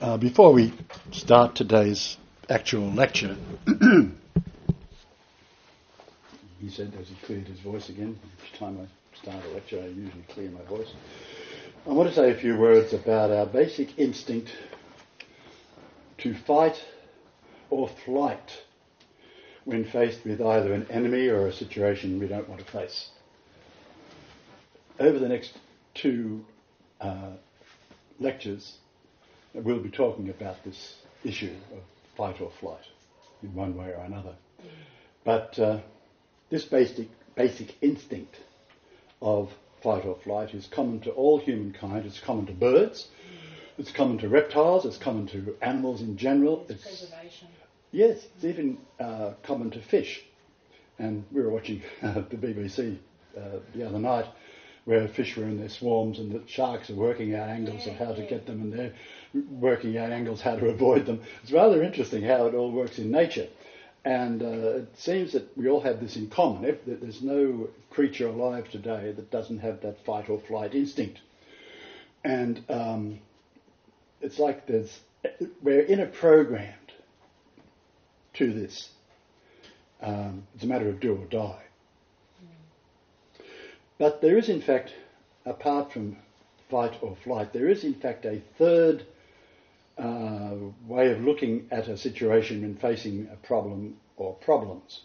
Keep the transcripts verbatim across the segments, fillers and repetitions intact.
Uh, before we start today's actual lecture, he said as he cleared his voice again, each time I start a lecture I usually clear my voice. I want to say a few words about our basic instinct to fight or flight when faced with either an enemy or a situation we don't want to face. Over the next two uh, lectures, we'll be talking about this issue of fight or flight in one way or another. But uh, this basic, basic instinct of fight or flight is common to all humankind. It's common to birds, it's common to reptiles, it's common to animals in general. It's, it's preservation. Yes, it's even uh, common to fish. And we were watching uh, the B B C uh, the other night where fish were in their swarms and the sharks are working out angles yeah, of how to yeah. get them, and they're working out angles how to avoid them. It's rather interesting how it all works in nature. And uh, it seems that we all have this in common. If, that there's no creature alive today that doesn't have that fight or flight instinct. And um, it's like there's, we're in a programmed to this. Um, it's a matter of do or die. Mm. But there is, in fact, apart from fight or flight, there is, in fact, a third uh, way of looking at a situation when facing a problem or problems.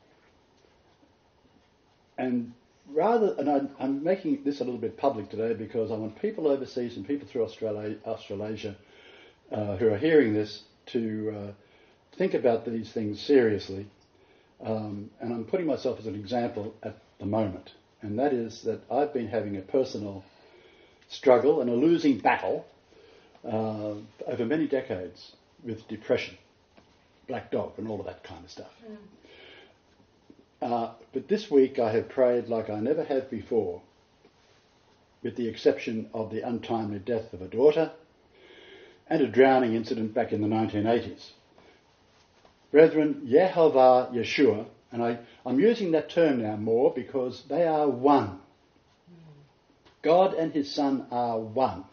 And rather, and I'm, I'm making this a little bit public today because I want people overseas and people through Australia, Australasia uh, who are hearing this to uh, think about these things seriously. Um, and I'm putting myself as an example at the moment. And that is that I've been having a personal struggle and a losing battle uh, over many decades with depression, black dog and all of that kind of stuff. Mm. Uh, but this week I have prayed like I never have before, with the exception of the untimely death of a daughter and a drowning incident back in the nineteen eighties. Brethren, Yehovah Yeshua, and I, I'm using that term now more because they are one. God and his Son are one.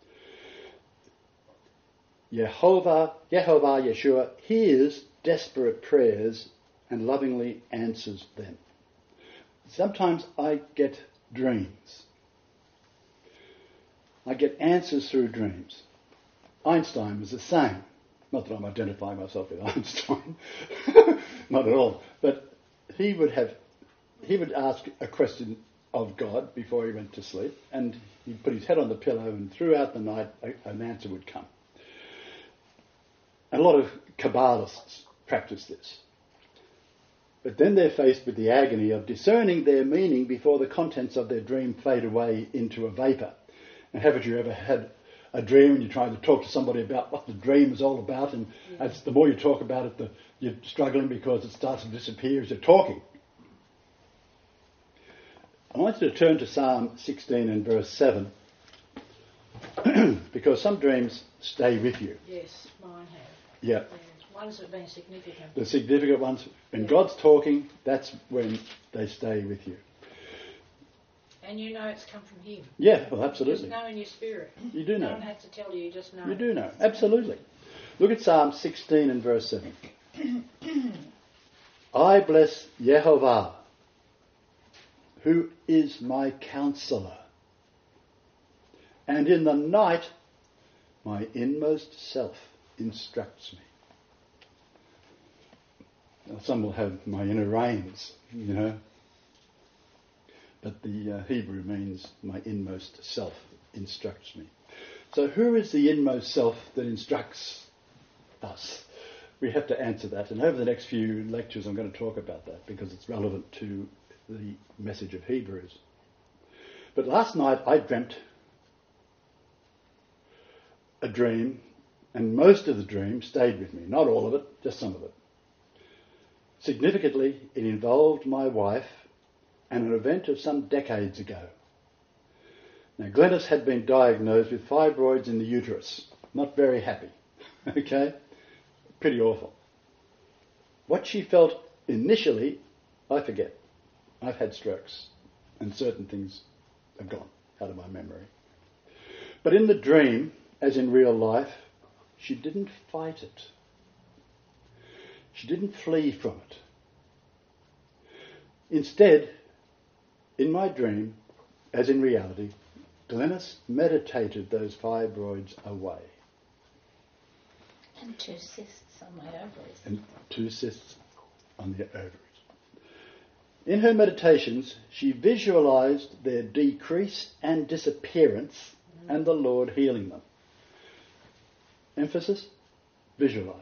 Yehovah, Yehovah Yeshua hears desperate prayers and lovingly answers them. Sometimes I get dreams. I get answers through dreams. Einstein was the same. Not that I'm identifying myself with Einstein, not at all. But he would have, he would ask a question of God before he went to sleep, and he'd put his head on the pillow, and throughout the night a, an answer would come. And a lot of Kabbalists practice this. But then they're faced with the agony of discerning their meaning before the contents of their dream fade away into a vapour. And haven't you ever had a dream and you're trying to talk to somebody about what the dream is all about, and yeah. as the more you talk about it, the, you're struggling because it starts to disappear as you're talking. I want you to turn to Psalm sixteen and verse seven, because some dreams stay with you. Yes, mine have. Yeah. Ones that have been significant. The significant ones. When yeah. God's talking, that's when they stay with you. And you know it's come from him. Yeah, well, absolutely. You just know in your spirit. You do know. No one has to tell you, you just know. You do know, absolutely. Look at Psalm sixteen and verse seven. I bless Yehovah, who is my counsellor, and in the night my inmost self instructs me. Now, some will have my inner reins, you know. But the uh, Hebrew means my inmost self instructs me. So who is the inmost self that instructs us? We have to answer that. And over the next few lectures I'm going to talk about that because it's relevant to the message of Hebrews. But last night I dreamt a dream, and most of the dream stayed with me. Not all of it, just some of it. Significantly, it involved my wife and an event of some decades ago. Now, Glenys had been diagnosed with fibroids in the uterus. Not very happy. Okay? Pretty awful. What she felt initially, I forget. I've had strokes, and certain things have gone out of my memory. But in the dream, as in real life, she didn't fight it. She didn't flee from it. Instead, in my dream, as in reality, Glenys meditated those fibroids away. And two cysts on my ovaries. And two cysts on the ovaries. In her meditations, she visualised their decrease and disappearance mm. and the Lord healing them. Emphasis, visualised.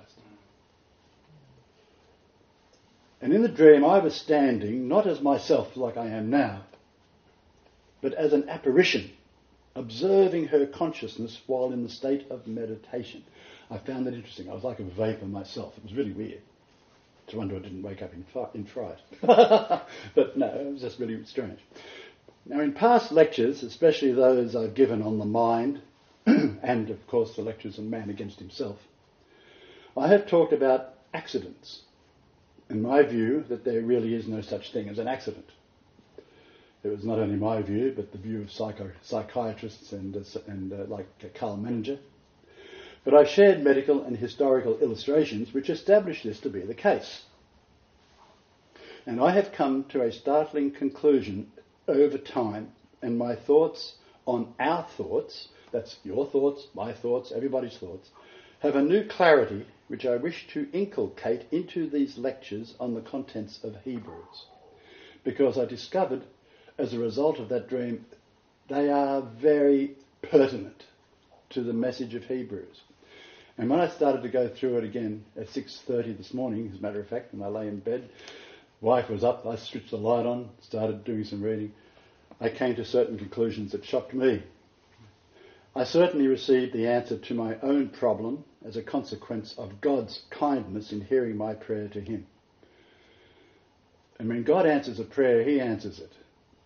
And in the dream I was standing, not as myself like I am now, but as an apparition, observing her consciousness while in the state of meditation. I found that interesting. I was like a vapour myself. It was really weird. It's a wonder I didn't wake up in, fi- in fright. But no, it was just really strange. Now in past lectures, especially those I've given on the mind, and of course the lectures on Man Against Himself, I have talked about accidents. In my view, that there really is no such thing as an accident. It was not only my view, but the view of psycho- psychiatrists and, uh, and uh, like uh, Carl Menninger. But I shared medical and historical illustrations which establish this to be the case. And I have come to a startling conclusion over time, and my thoughts on our thoughts, that's your thoughts, my thoughts, everybody's thoughts, have a new clarity which I wish to inculcate into these lectures on the contents of Hebrews. Because I discovered, as a result of that dream, they are very pertinent to the message of Hebrews. And when I started to go through it again at six thirty this morning, as a matter of fact, when I lay in bed, wife was up, I switched the light on, started doing some reading, I came to certain conclusions that shocked me. I certainly received the answer to my own problem as a consequence of God's kindness in hearing my prayer to Him. And when God answers a prayer, He answers it.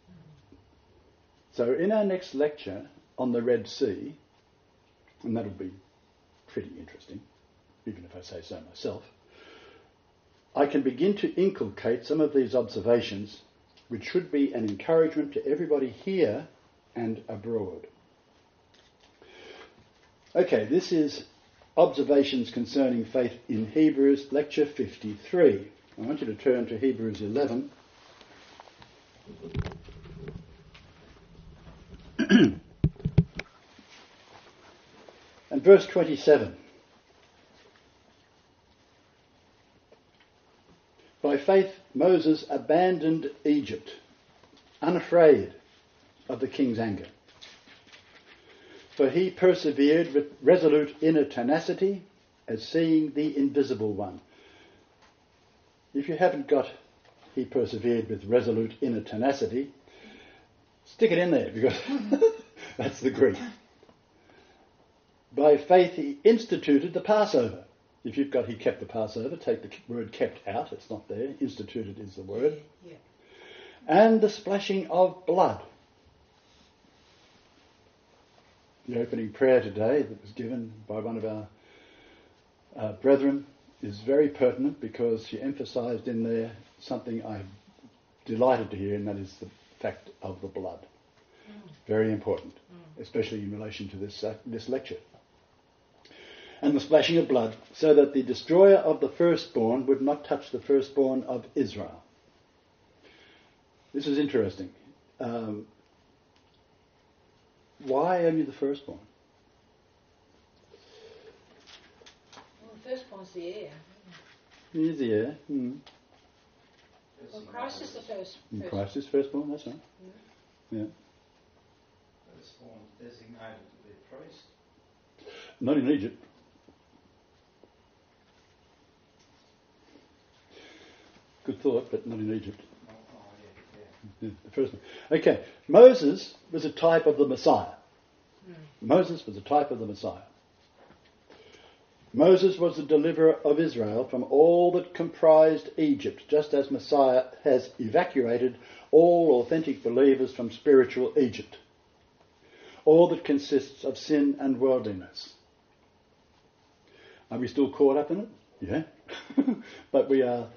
So in our next lecture on the Red Sea, and that'll be pretty interesting, even if I say so myself, I can begin to inculcate some of these observations which should be an encouragement to everybody here and abroad. Okay, this is Observations Concerning Faith in Hebrews, lecture fifty-three. I want you to turn to Hebrews eleven. And verse twenty-seven. By faith, Moses abandoned Egypt, unafraid of the king's anger. For he persevered with resolute inner tenacity, as seeing the invisible one. If you haven't got he persevered with resolute inner tenacity, stick it in there, because that's the Greek. By faith he instituted the Passover. If you've got he kept the Passover, take the word kept out, it's not there. Instituted is the word. Yeah. And the splashing of blood. The opening prayer today that was given by one of our uh, brethren is very pertinent, because she emphasised in there something I'm delighted to hear, and that is the fact of the blood. Mm. Very important, mm. especially in relation to this uh, this lecture. And the splashing of blood, so that the destroyer of the firstborn would not touch the firstborn of Israel. This is interesting. Um, why only the firstborn? Well, the firstborn's the heir. He is the heir. Hmm. Well, Christ is the first. And first. Christ is firstborn, that's right. Yeah. yeah. Firstborn designated to be a priest. Not in Egypt. Good thought, but not in Egypt. Oh, oh yeah, yeah. Yeah, the first one. Okay, Moses was a type of the Messiah. Mm. Moses was a type of the Messiah. Moses was the deliverer of Israel from all that comprised Egypt, just as Messiah has evacuated all authentic believers from spiritual Egypt, all that consists of sin and worldliness. Are we still caught up in it? Yeah. But we are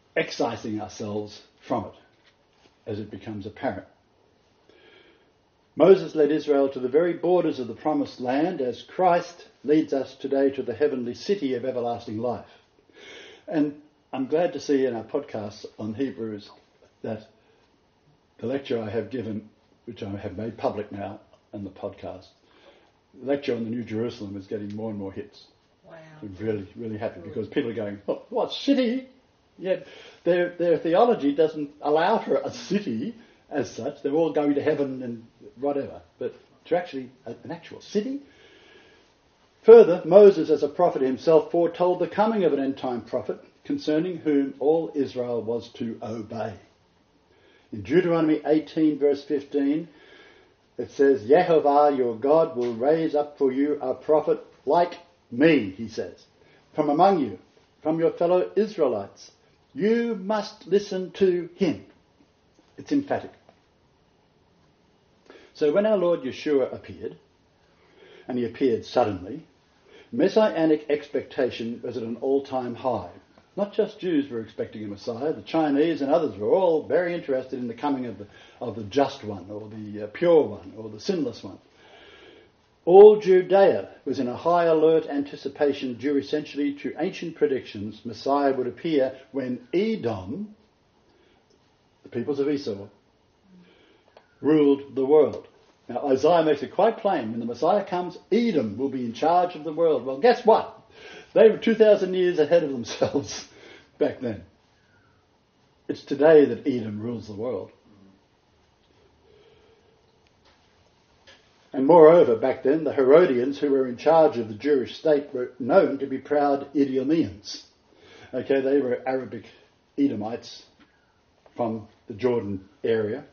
excising ourselves from it as it becomes apparent. Moses led Israel to the very borders of the promised land, as Christ leads us today to the heavenly city of everlasting life. And I'm glad to see in our podcast on Hebrews that the lecture I have given, which I have made public now on the podcast, the lecture on the New Jerusalem is getting more and more hits. Wow. I'm really, really happy because people are going, oh, what, city? Yet their, their theology doesn't allow for a city as such. They're all going to heaven and whatever. But to actually, an actual city? Further, Moses as a prophet himself foretold the coming of an end-time prophet concerning whom all Israel was to obey. In Deuteronomy eighteen verse fifteen, it says, Yehovah your God will raise up for you a prophet like me, he says, from among you, from your fellow Israelites. You must listen to him. It's emphatic. So when our Lord Yeshua appeared, and he appeared suddenly, messianic expectation was at an all-time high. Not just Jews were expecting a Messiah, the Chinese and others were all very interested in the coming of the, of the just one, or the uh, pure one, or the sinless one. All Judea was in a high alert anticipation due essentially to ancient predictions. Messiah would appear when Edom, the peoples of Esau, ruled the world. Now Isaiah makes it quite plain, when the Messiah comes, Edom will be in charge of the world. Well, guess what? They were two thousand years ahead of themselves back then. It's today that Edom rules the world. And moreover, back then, the Herodians, who were in charge of the Jewish state, were known to be proud Idumeans. Okay, they were Arabic Edomites from the Jordan area.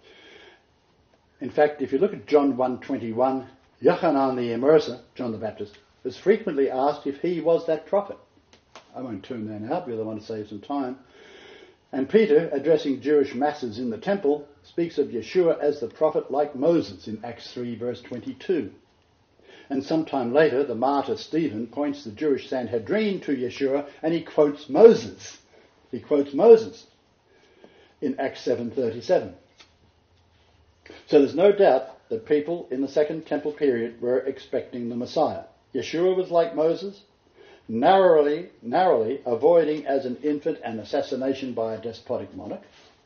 In fact, if you look at John one twenty-one, Yochanan the Immerser, John the Baptist, was frequently asked if he was that prophet. I won't turn there now because I want to save some time. And Peter, addressing Jewish masses in the temple, speaks of Yeshua as the prophet like Moses in Acts three verse twenty-two. And sometime later, the martyr Stephen points the Jewish Sanhedrin to Yeshua and he quotes Moses. He quotes Moses in Acts seven thirty-seven. So there's no doubt that people in the Second Temple period were expecting the Messiah. Yeshua was like Moses, narrowly, narrowly avoiding as an infant an assassination by a despotic monarch.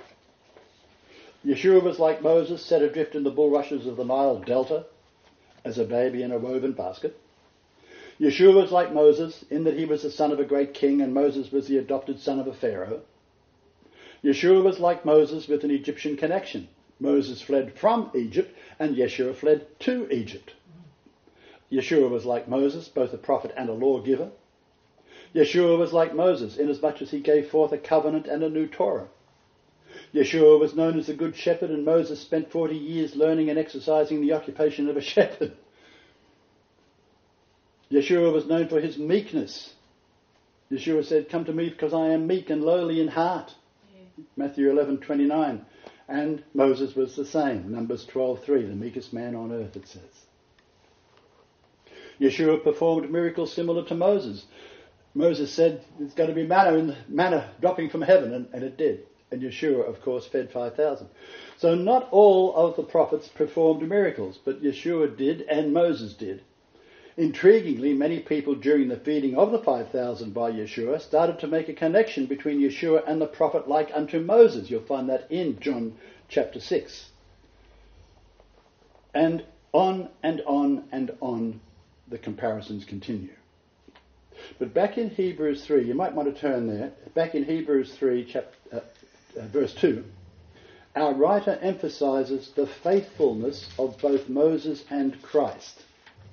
Yeshua was like Moses, set adrift in the bulrushes of the Nile Delta as a baby in a woven basket. Yeshua was like Moses in that he was the son of a great king and Moses was the adopted son of a pharaoh. Yeshua was like Moses with an Egyptian connection. Moses fled from Egypt and Yeshua fled to Egypt. Yeshua was like Moses, both a prophet and a lawgiver. Yeshua was like Moses, inasmuch as he gave forth a covenant and a new Torah. Yeshua was known as the Good Shepherd, and Moses spent forty years learning and exercising the occupation of a shepherd. Yeshua was known for his meekness. Yeshua said, "Come to me because I am meek and lowly in heart." Yeah. Matthew eleven twenty-nine. And Moses was the same. Numbers twelve three, the meekest man on earth, it says. Yeshua performed miracles similar to Moses. Moses said, there's going to be manna, in the, manna dropping from heaven, and, and it did. And Yeshua, of course, fed five thousand. So not all of the prophets performed miracles, but Yeshua did and Moses did. Intriguingly, many people during the feeding of the five thousand by Yeshua started to make a connection between Yeshua and the prophet like unto Moses. You'll find that in John chapter six. And on and on and on the comparisons continue. But back in Hebrews three, you might want to turn there, back in Hebrews three, chapter, uh, uh, verse two, our writer emphasizes the faithfulness of both Moses and Christ.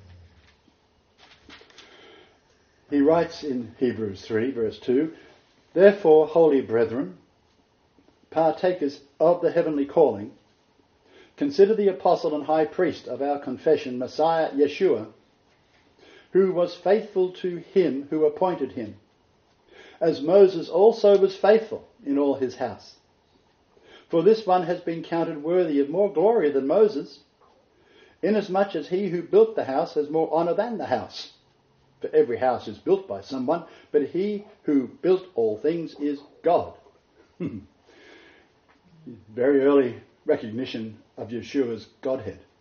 He writes in Hebrews three, verse two, therefore, holy brethren, partakers of the heavenly calling, consider the apostle and high priest of our confession, Messiah Yeshua, who was faithful to him who appointed him, as Moses also was faithful in all his house. For this one has been counted worthy of more glory than Moses, inasmuch as he who built the house has more honour than the house. For every house is built by someone, but he who built all things is God. Very early recognition of Yeshua's Godhead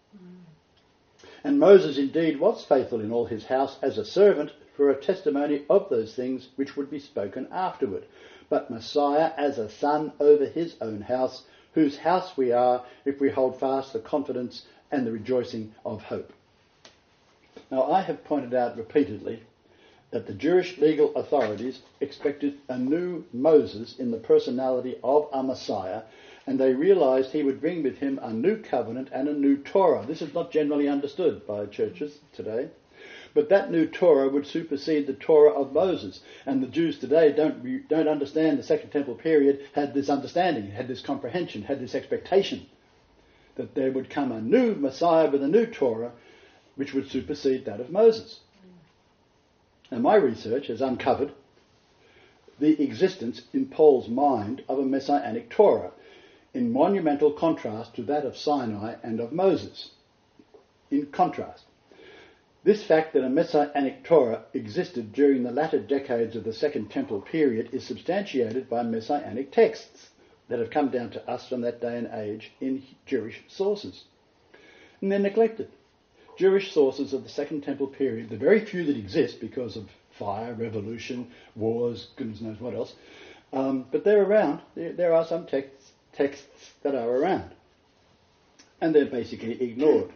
And Moses indeed was faithful in all his house as a servant for a testimony of those things which would be spoken afterward. But Messiah as a son over his own house, whose house we are if we hold fast the confidence and the rejoicing of hope. Now, I have pointed out repeatedly that the Jewish legal authorities expected a new Moses in the personality of a Messiah, and they realised he would bring with him a new covenant and a new Torah. This is not generally understood by churches today, but that new Torah would supersede the Torah of Moses. And the Jews today don't, don't understand the Second Temple period, had this understanding, had this comprehension, had this expectation that there would come a new Messiah with a new Torah which would supersede that of Moses. And my research has uncovered the existence in Paul's mind of a messianic Torah, in monumental contrast to that of Sinai and of Moses. In contrast, this fact that a messianic Torah existed during the latter decades of the Second Temple period is substantiated by messianic texts that have come down to us from that day and age in Jewish sources. And they're neglected. Jewish sources of the Second Temple period, the very few that exist because of fire, revolution, wars, goodness knows what else, um, but they're around. There, there are some texts, texts that are around. And they're basically ignored.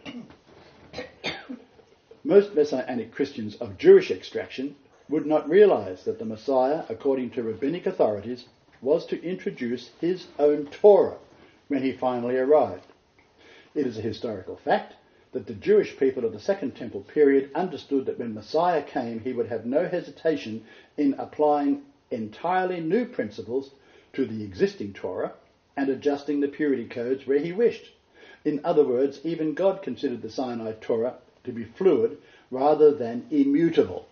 Most Messianic Christians of Jewish extraction would not realise that the Messiah, according to rabbinic authorities, was to introduce his own Torah when he finally arrived. It is a historical fact that the Jewish people of the Second Temple period understood that when Messiah came, he would have no hesitation in applying entirely new principles to the existing Torah and adjusting the purity codes where he wished. In other words, even God considered the Sinai Torah to be fluid rather than immutable.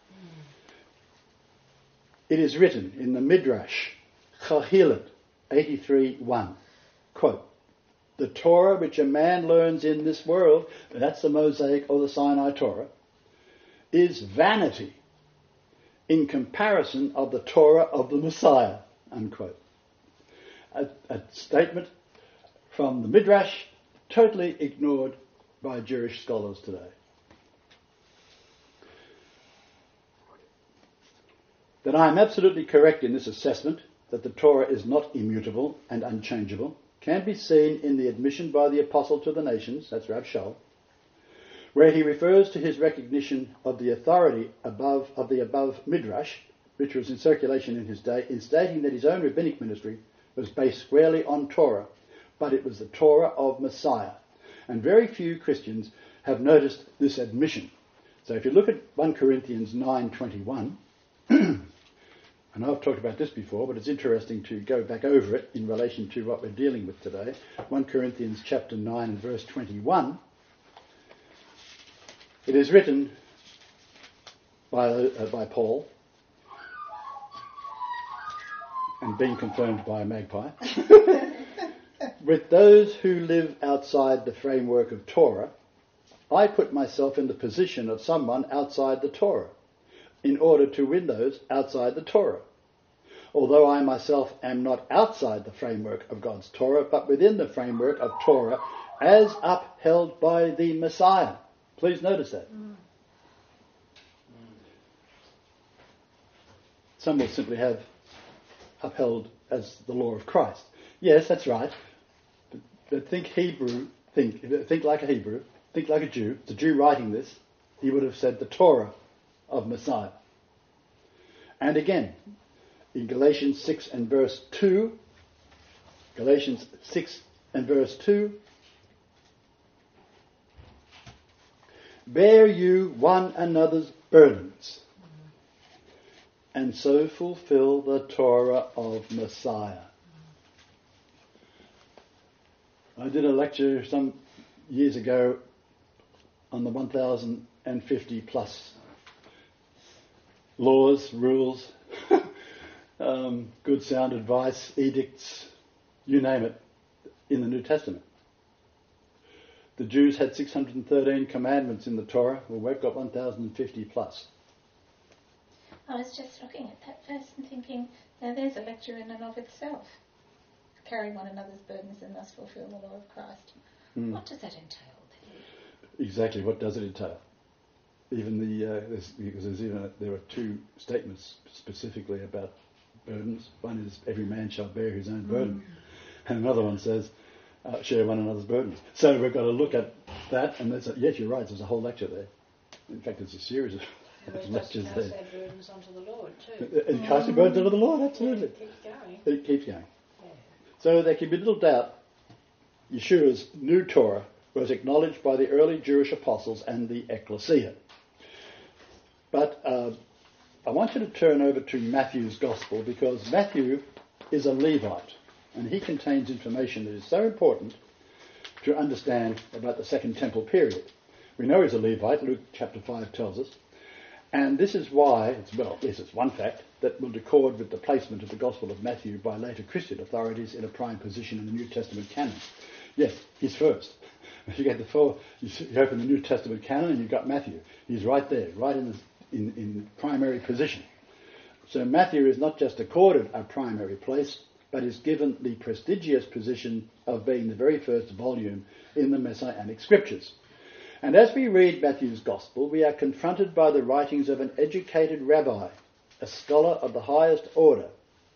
It is written in the Midrash, Kohelet eighty-three one, quote, "The Torah which a man learns in this world," that's the Mosaic or the Sinai Torah, "is vanity in comparison of the Torah of the Messiah," unquote. A, a statement from the Midrash totally ignored by Jewish scholars today. That I am absolutely correct in this assessment that the Torah is not immutable and unchangeable can be seen in the admission by the Apostle to the nations, that's Rav Shaul, where he refers to his recognition of the authority above of the above Midrash, which was in circulation in his day, in stating that his own rabbinic ministry was based squarely on Torah, but it was the Torah of Messiah. And very few Christians have noticed this admission. So if you look at First Corinthians nine twenty-one, I know I've talked about this before, but it's interesting to go back over it in relation to what we're dealing with today. First Corinthians chapter nine and verse twenty-one. It is written by, uh, by Paul, and being confirmed by a magpie, "With those who live outside the framework of Torah, I put myself in the position of someone outside the Torah, in order to win those outside the Torah. Although I myself am not outside the framework of God's Torah, but within the framework of Torah as upheld by the Messiah." Please notice that. Mm. Some will simply have upheld as the law of Christ. Yes, that's right. But, but think Hebrew, think, think like a Hebrew, think like a Jew. The Jew writing this, he would have said the Torah of Messiah. And again, in Galatians six and verse two, Galatians six and verse two, "Bear you one another's burdens, and so fulfill the Torah of Messiah." I did a lecture some years ago on the one thousand fifty plus laws, rules, um, good sound advice, edicts, you name it, in the New Testament. The Jews had six hundred thirteen commandments in the Torah. Well, we've got one thousand fifty plus. I was just looking at that verse and thinking, now there's a lecture in and of itself. Carry one another's burdens and thus fulfill the law of Christ. Mm. What does that entail then? exactly what does it entail. Even the uh, there's, because there's even a, there are two statements specifically about burdens. One is every man shall bear his own burden, mm. and another one says uh, share one another's burdens. So we've got to look at that, and there's a, yes, you're right. There's a whole lecture there. In fact, it's a series of lectures there. Cast their burdens onto the Lord too. And cast your burdens onto the Lord, absolutely. Yeah, it keeps going. It keeps going. Yeah. So there can be little doubt. Yeshua's new Torah was acknowledged by the early Jewish apostles and the ecclesia. But uh, I want you to turn over to Matthew's Gospel, because Matthew is a Levite, and he contains information that is so important to understand about the Second Temple period. We know he's a Levite, Luke chapter five tells us, and this is why, it's, well, yes, it's one fact that will accord with the placement of the Gospel of Matthew by later Christian authorities in a prime position in the New Testament canon. Yes, he's first. If you get the four, you open the New Testament canon and you've got Matthew. He's right there, right in the In, in primary position. So Matthew is not just accorded a primary place, but is given the prestigious position of being the very first volume in the Messianic Scriptures. And as we read Matthew's Gospel, we are confronted by the writings of an educated rabbi, a scholar of the highest order,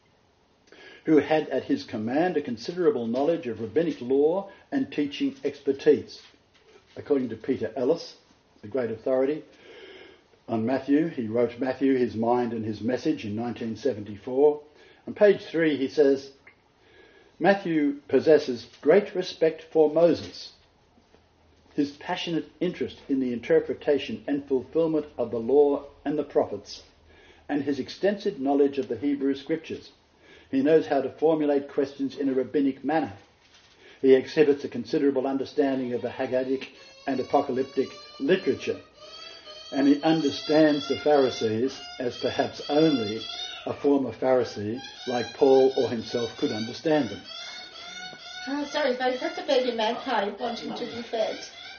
who had at his command a considerable knowledge of rabbinic law and teaching expertise. According to Peter Ellis, the great authority on Matthew, he wrote Matthew, His Mind and His Message in nineteen seventy-four. On page three he says, Matthew possesses great respect for Moses, his passionate interest in the interpretation and fulfillment of the law and the prophets, and his extensive knowledge of the Hebrew Scriptures. He knows how to formulate questions in a rabbinic manner. He exhibits a considerable understanding of the Haggadic and apocalyptic literature, and he understands the Pharisees as perhaps only a former Pharisee like Paul or himself could understand them. Oh, sorry, guys, that's a baby magpie wanting to be fed.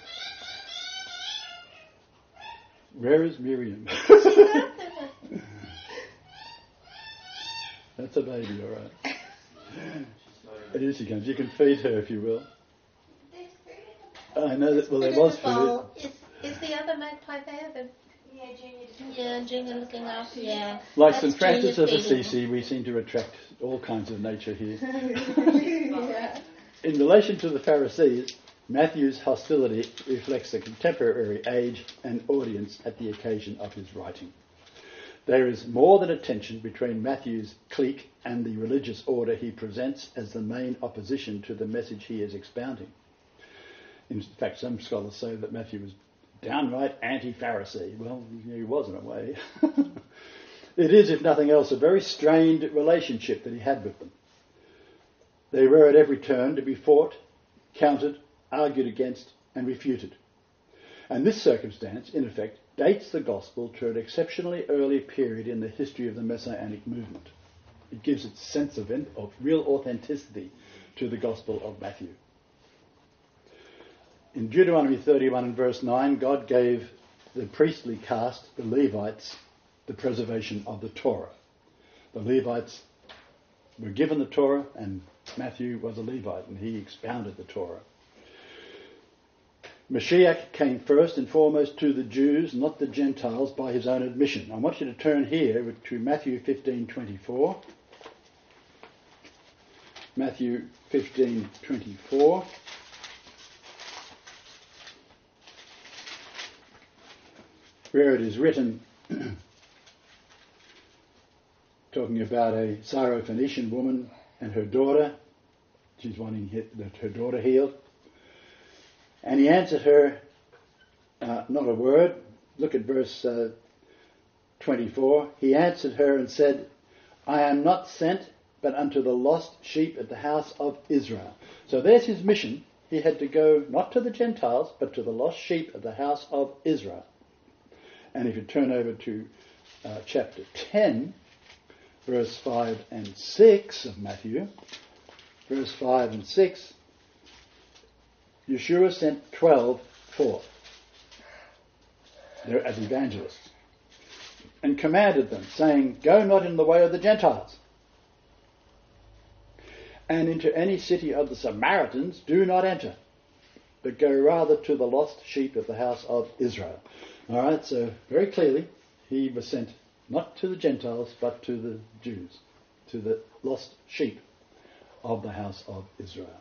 Where is Miriam? That's a baby, all right. Here she comes. You can feed her if you will. I know that, well, there was food. Is, is the other magpie there? The, yeah, Junior. Yeah, Junior looking up, yeah. Like Saint Francis of Assisi, we seem to attract all kinds of nature here. Yeah. In relation to the Pharisees, Matthew's hostility reflects the contemporary age and audience at the occasion of his writing. There is more than a tension between Matthew's clique and the religious order he presents as the main opposition to the message he is expounding. In fact, some scholars say that Matthew was downright anti-Pharisee. Well, he was in a way. It is, if nothing else, a very strained relationship that he had with them. They were at every turn to be fought, countered, argued against, and refuted. And this circumstance, in effect, dates the Gospel to an exceptionally early period in the history of the Messianic movement. It gives its sense of, of real authenticity to the Gospel of Matthew. In Deuteronomy thirty-one and verse nine, God gave the priestly caste, the Levites, the preservation of the Torah. The Levites were given the Torah, and Matthew was a Levite, and he expounded the Torah. Mashiach came first and foremost to the Jews, not the Gentiles, by his own admission. I want you to turn here to Matthew fifteen twenty-four. Matthew fifteen twenty-four. Where it is written, talking about a Syrophoenician woman and her daughter. She's wanting her daughter healed. And he answered her, uh, not a word. Look at verse uh, twenty-four. He answered her and said, I am not sent but unto the lost sheep at the house of Israel. So there's his mission. He had to go not to the Gentiles, but to the lost sheep of the house of Israel. And if you turn over to uh, chapter ten, verse five and six of Matthew, verse five and six, Yeshua sent twelve forth. They're as evangelists. And commanded them, saying, Go not in the way of the Gentiles. And into any city of the Samaritans do not enter. but go rather to the lost sheep of the house of Israel. All right, so very clearly, he was sent not to the Gentiles, but to the Jews, to the lost sheep of the house of Israel.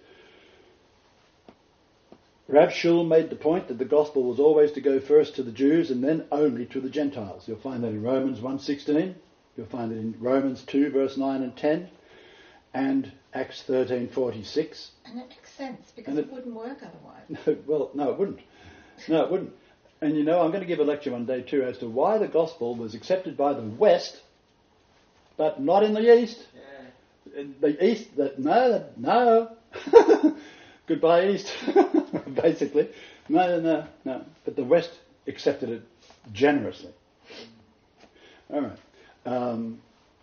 Rav Shul made the point that the gospel was always to go first to the Jews and then only to the Gentiles. You'll find that in Romans one sixteen, you'll find it in Romans two verse nine and ten, and Acts thirteen forty-six. And it makes sense, because it, it wouldn't work otherwise. No, well, no, it wouldn't. No, it wouldn't. And you know, I'm going to give a lecture one day too as to why the gospel was accepted by the West, but not in the East. Yeah. The East, that no, no. Goodbye, East. Basically. No, no, no. But the West accepted it generously. All right. Um,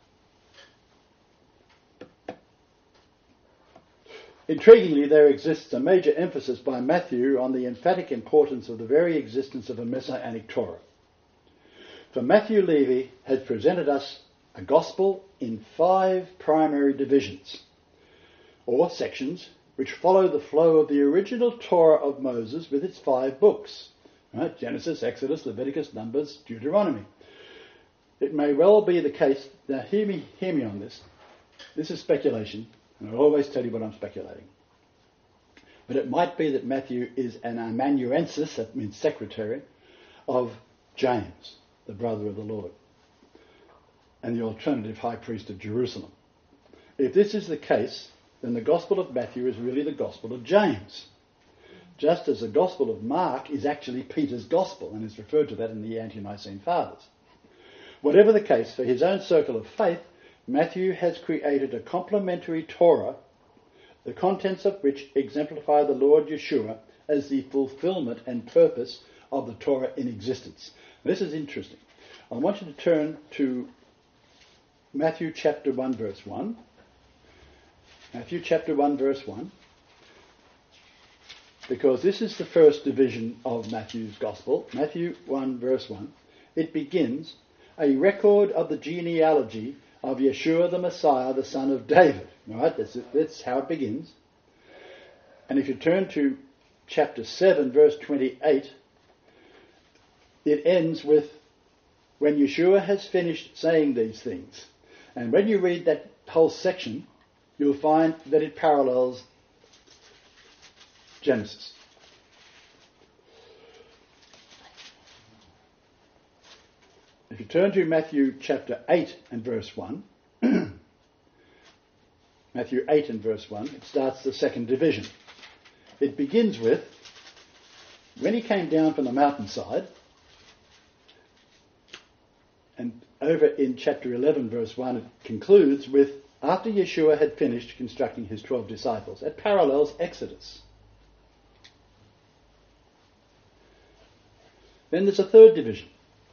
Intriguingly, there exists a major emphasis by Matthew on the emphatic importance of the very existence of a messianic Torah. For Matthew Levy has presented us a gospel in five primary divisions, or sections, which follow the flow of the original Torah of Moses with its five books. Right? Genesis, Exodus, Leviticus, Numbers, Deuteronomy. It may well be the case, now hear me, hear me on this, this is speculation, and I'll always tell you what I'm speculating. But it might be that Matthew is an amanuensis, that means secretary, of James, the brother of the Lord, and the alternative high priest of Jerusalem. If this is the case, then the Gospel of Matthew is really the Gospel of James, just as the Gospel of Mark is actually Peter's Gospel, and is referred to that in the Ante-Nicene Fathers. Whatever the case, for his own circle of faith, Matthew has created a complementary Torah, the contents of which exemplify the Lord Yeshua as the fulfillment and purpose of the Torah in existence. This is interesting. I want you to turn to Matthew chapter one verse one. Matthew chapter one verse one. Because this is the first division of Matthew's Gospel. Matthew one verse one. It begins, a record of the genealogy of Yeshua the Messiah, the son of David. All right, that's, it, that's how it begins. And if you turn to chapter seven, verse twenty-eight, it ends with, when Yeshua has finished saying these things. And when you read that whole section, you'll find that it parallels Genesis. If you turn to Matthew chapter eight and verse one, Matthew eight and verse one, it starts the second division. It begins with, when he came down from the mountainside, and over in chapter eleven verse one it concludes with, after Yeshua had finished constructing his twelve disciples. It parallels Exodus. Then there's a third division.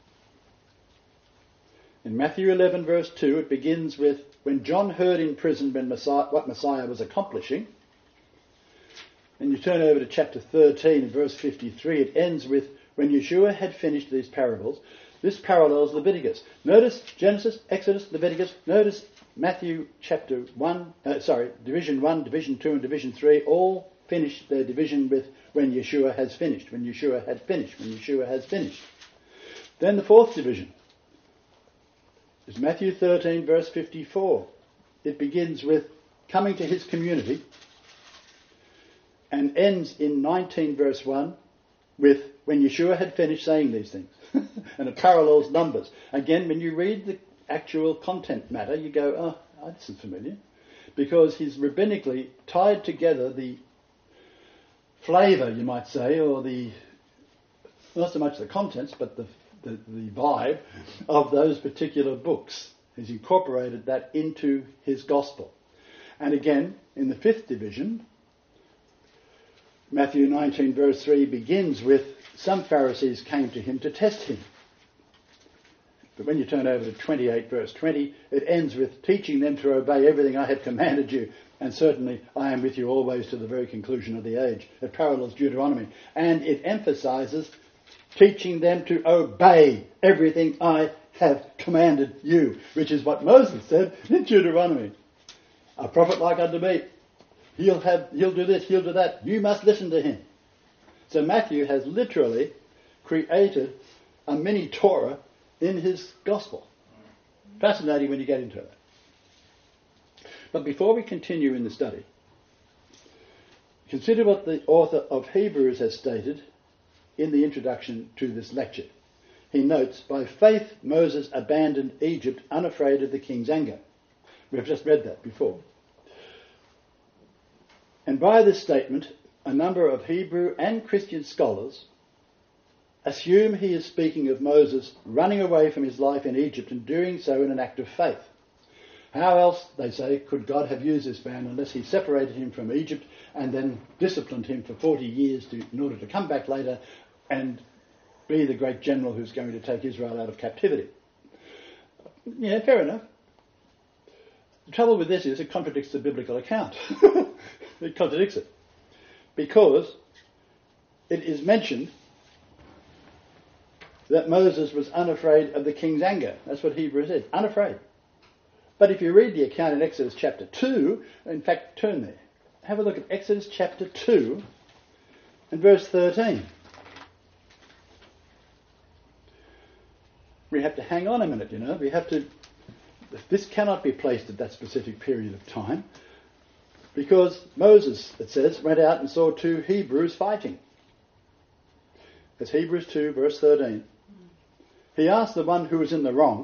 In Matthew eleven verse two it begins with, when John heard in prison when Messiah, what Messiah was accomplishing. And you turn over to chapter thirteen verse fifty-three, it ends with, when Yeshua had finished these parables. This parallels Leviticus. Notice Genesis, Exodus, Leviticus. Notice Matthew chapter one, uh, sorry, division one, division two and division three all finish their division with, when Yeshua has finished, when Yeshua had finished, when Yeshua has finished. Then the fourth division is Matthew thirteen verse fifty-four. It begins with coming to his community and ends in nineteen verse one with, when Yeshua had finished saying these things. And it parallels Numbers. Again, when you read the actual content matter, you go, oh, oh, this is familiar. Because he's rabbinically tied together the flavour, you might say, or the, not so much the contents, but the, the, the vibe of those particular books. He's incorporated that into his gospel. And again, in the fifth division, Matthew nineteen verse three begins with, some Pharisees came to him to test him. But when you turn over to twenty-eight verse twenty, it ends with teaching them to obey everything I have commanded you. And certainly I am with you always to the very conclusion of the age. It parallels Deuteronomy. And it emphasizes teaching them to obey everything I have commanded you, which is what Moses said in Deuteronomy. A prophet like unto me, he'll have, he'll do this, he'll do that. You must listen to him. So Matthew has literally created a mini Torah in his gospel. Fascinating when you get into it. But before we continue in the study, consider what the author of Hebrews has stated in the introduction to this lecture. He notes, by faith Moses abandoned Egypt unafraid of the king's anger. We've just read that before. And by this statement, a number of Hebrew and Christian scholars assume he is speaking of Moses running away from his life in Egypt and doing so in an act of faith. How else, they say, could God have used this man unless he separated him from Egypt and then disciplined him for forty years to, in order to come back later and be the great general who's going to take Israel out of captivity? Yeah, fair enough. The trouble with this is it contradicts the biblical account. It contradicts it. Because it is mentioned that Moses was unafraid of the king's anger. That's what Hebrews said, unafraid. But if you read the account in Exodus chapter two, in fact, turn there. Have a look at Exodus chapter two and verse thirteen. We have to hang on a minute, you know. We have to... This cannot be placed at that specific period of time because Moses, it says, went out and saw two Hebrews fighting. That's Hebrews two, verse thirteen. He asked the one who was in the wrong.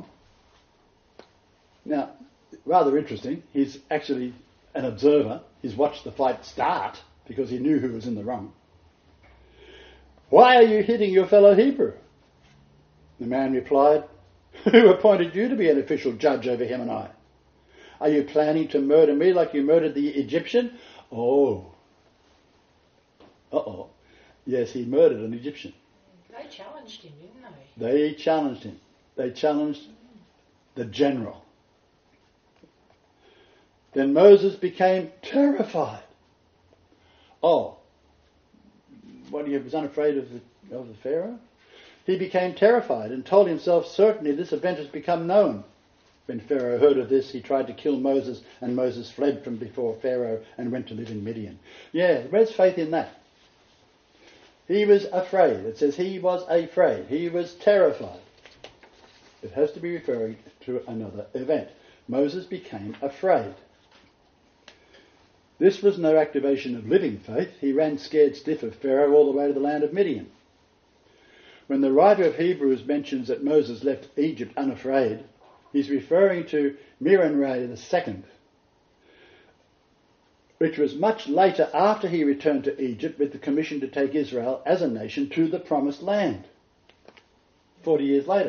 Now, rather interesting, he's actually an observer. He's watched the fight start because he knew who was in the wrong. Why are you hitting your fellow Hebrew? The man replied, who appointed you to be an official judge over him and I? Are you planning to murder me like you murdered the Egyptian? Oh. Uh-oh. Yes, he murdered an Egyptian. They challenged him, didn't they? They challenged him. They challenged the general. Then Moses became terrified. Oh, what, he was unafraid of the, of the Pharaoh? He became terrified and told himself, certainly this event has become known. When Pharaoh heard of this, he tried to kill Moses, and Moses fled from before Pharaoh and went to live in Midian. Yeah, where's faith in that? He was afraid. It says he was afraid. He was terrified. It has to be referring to another event. Moses became afraid. This was no activation of living faith. He ran scared stiff of Pharaoh all the way to the land of Midian. When the writer of Hebrews mentions that Moses left Egypt unafraid, he's referring to Merenrai the second, which was much later after he returned to Egypt with the commission to take Israel as a nation to the promised land. Forty years later.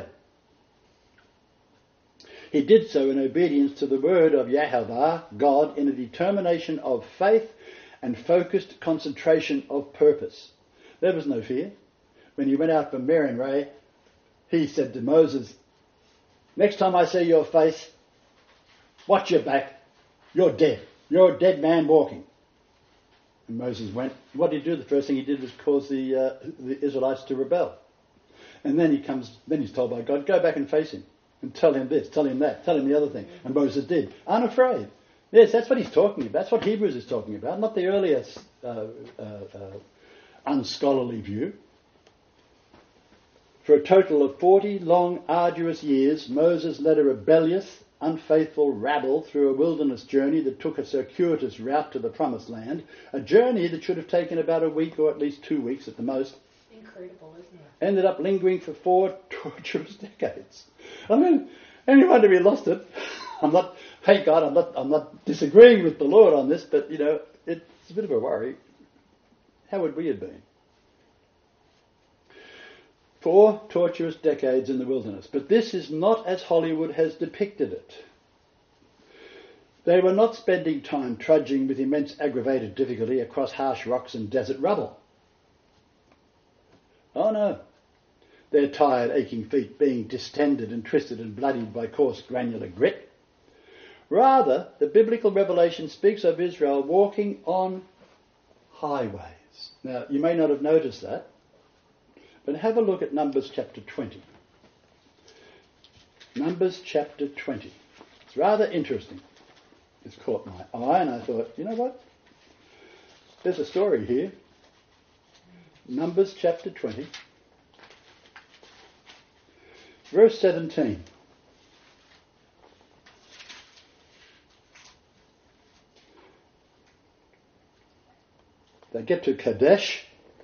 He did so in obedience to the word of Yahweh, God, in a determination of faith and focused concentration of purpose. There was no fear. When he went out from Merenrai, he said to Moses, next time I see your face, watch your back. You're dead. You're a dead man walking. And Moses went. What did he do? The first thing he did was cause the uh, the Israelites to rebel. And then he comes. Then he's told by God, go back and face him and tell him this, tell him that, tell him the other thing. And Moses did, unafraid. Yes, that's what he's talking about. That's what Hebrews is talking about, not the earlier uh, uh, uh, unscholarly view. For a total of forty long, arduous years, Moses led a rebellious, unfaithful rabble through a wilderness journey that took a circuitous route to the promised land, a journey that should have taken about a week or at least two weeks at the most. Incredible, isn't it? Ended up lingering for four torturous decades. I mean, anyone to be lost it. I'm not, hey God, I'm not, I'm not disagreeing with the Lord on this, but you know, it's a bit of a worry. How would we have been? Four torturous decades in the wilderness. But this is not as Hollywood has depicted it. They were not spending time trudging with immense aggravated difficulty across harsh rocks and desert rubble. Oh no. Their tired, aching feet being distended and twisted and bloodied by coarse, granular grit. Rather, the biblical revelation speaks of Israel walking on highways. Now, you may not have noticed that, but have a look at Numbers chapter twenty. Numbers chapter twenty. It's rather interesting. It's caught my eye and I thought, you know what? There's a story here. Numbers chapter twenty, verse seventeen. They get to Kadesh,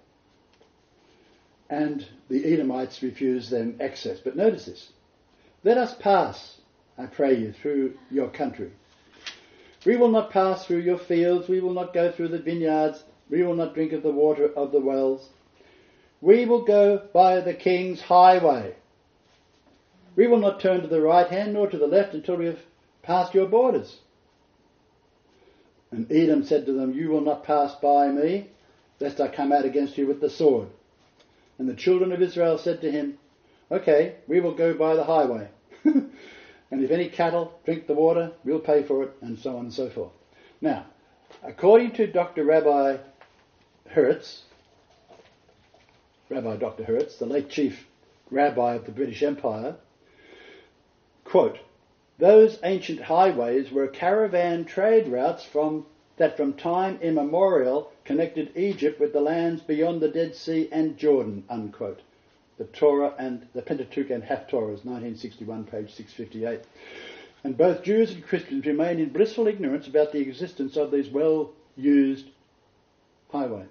and the Edomites refuse them access. But notice this. Let us pass, I pray you, through your country. We will not pass through your fields. We will not go through the vineyards. We will not drink of the water of the wells. We will go by the king's highway. We will not turn to the right hand nor to the left until we have passed your borders. And Edom said to them, you will not pass by me, lest I come out against you with the sword. And the children of Israel said to him, okay, we will go by the highway. And if any cattle drink the water, we'll pay for it, and so on and so forth. Now, according to Doctor Rabbi Hertz, Rabbi Doctor Hertz, the late chief rabbi of the British Empire, quote, those ancient highways were caravan trade routes from that from time immemorial connected Egypt with the lands beyond the Dead Sea and Jordan, unquote. The Torah and the Pentateuch and Haftorahs, nineteen sixty-one, page six fifty-eight. And both Jews and Christians remained in blissful ignorance about the existence of these well-used highways.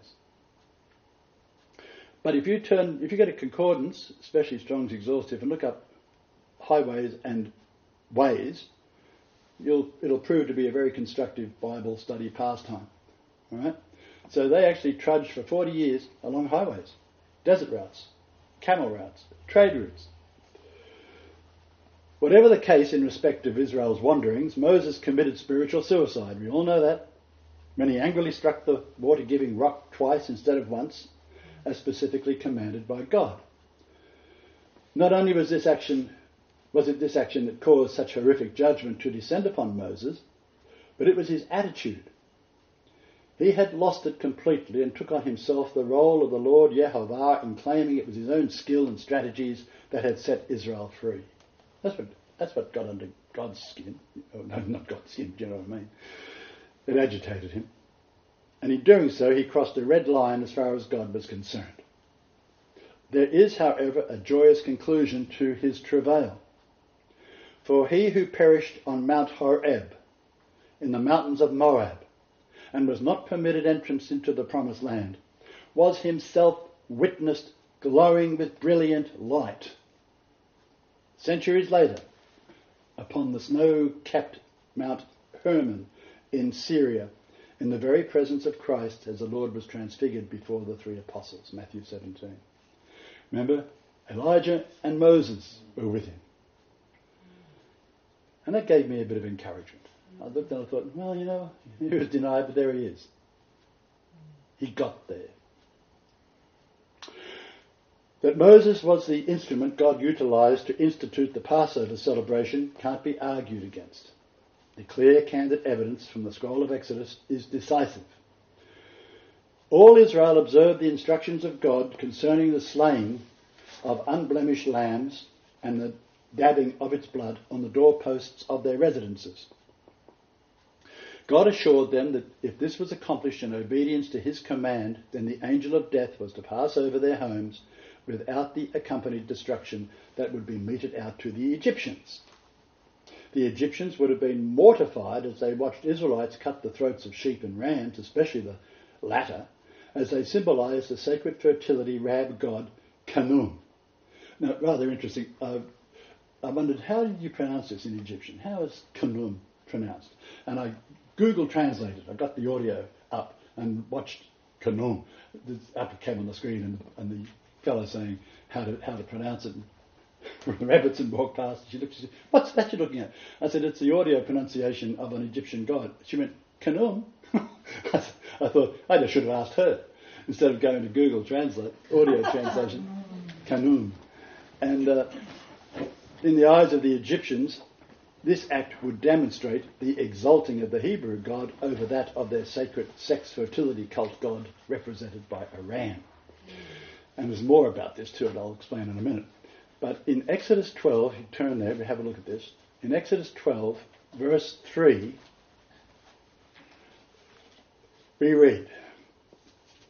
But if you turn, if you get a concordance, especially Strong's Exhaustive, and look up highways and ways, you'll it'll prove to be a very constructive Bible study pastime. All right? So they actually trudged for forty years along highways, desert routes, camel routes, trade routes. Whatever the case in respect of Israel's wanderings, Moses committed spiritual suicide. We all know that. When he angrily struck the water-giving rock twice instead of once, as specifically commanded by God. Not only was this action was it this action that caused such horrific judgment to descend upon Moses, but it was his attitude. He had lost it completely and took on himself the role of the Lord Yehovah in claiming it was his own skill and strategies that had set Israel free. That's what that's what got under God's skin. Oh, no, not God's skin, do you know what I mean? It agitated him. And in doing so, he crossed a red line as far as God was concerned. There is, however, a joyous conclusion to his travail. For he who perished on Mount Horeb, in the mountains of Moab, and was not permitted entrance into the promised land, was himself witnessed glowing with brilliant light. Centuries later, upon the snow-capped Mount Hermon in Syria, in the very presence of Christ, as the Lord was transfigured before the three apostles, Matthew seventeen. Remember, Elijah and Moses were with him. And that gave me a bit of encouragement. I looked and I thought, well, you know, he was denied, but there he is. He got there. That Moses was the instrument God utilised to institute the Passover celebration can't be argued against. The clear, candid evidence from the scroll of Exodus is decisive. All Israel observed the instructions of God concerning the slaying of unblemished lambs and the dabbing of its blood on the doorposts of their residences. God assured them that if this was accomplished in obedience to his command, then the angel of death was to pass over their homes without the accompanied destruction that would be meted out to the Egyptians. The Egyptians would have been mortified as they watched Israelites cut the throats of sheep and rams, especially the latter, as they symbolised the sacred fertility rab god Khnum. Now, rather interesting. Uh, I wondered, how did you pronounce this in Egyptian? How is Khnum pronounced? And I Google translated. I got the audio up and watched Khnum. The up came on the screen, and, and the fellow saying how to how to pronounce it. Robertson walked past. She looked. She said, "What's that you're looking at?" I said, "It's the audio pronunciation of an Egyptian god." She went, "Khnum." I, I thought I just should have asked her instead of going to Google Translate audio translation. Khnum, and uh, in the eyes of the Egyptians, this act would demonstrate the exalting of the Hebrew god over that of their sacred sex fertility cult god, represented by a ram. And there's more about this too, and I'll explain in a minute. But in Exodus twelve, you turn there, we have a look at this. In Exodus twelve, verse three, we read,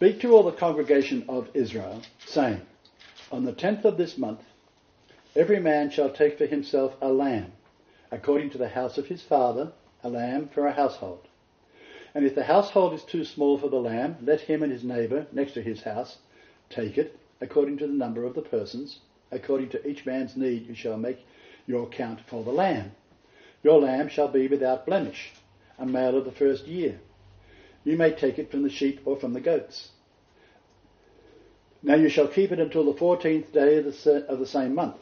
Speak to all the congregation of Israel, saying, on the tenth of this month, every man shall take for himself a lamb, according to the house of his father, a lamb for a household. And if the household is too small for the lamb, let him and his neighbour next to his house take it, according to the number of the persons. According to each man's need you shall make your count for the lamb. Your lamb shall be without blemish, a male of the first year. You may take it from the sheep or from the goats. Now you shall keep it until the fourteenth day of the, of the same month.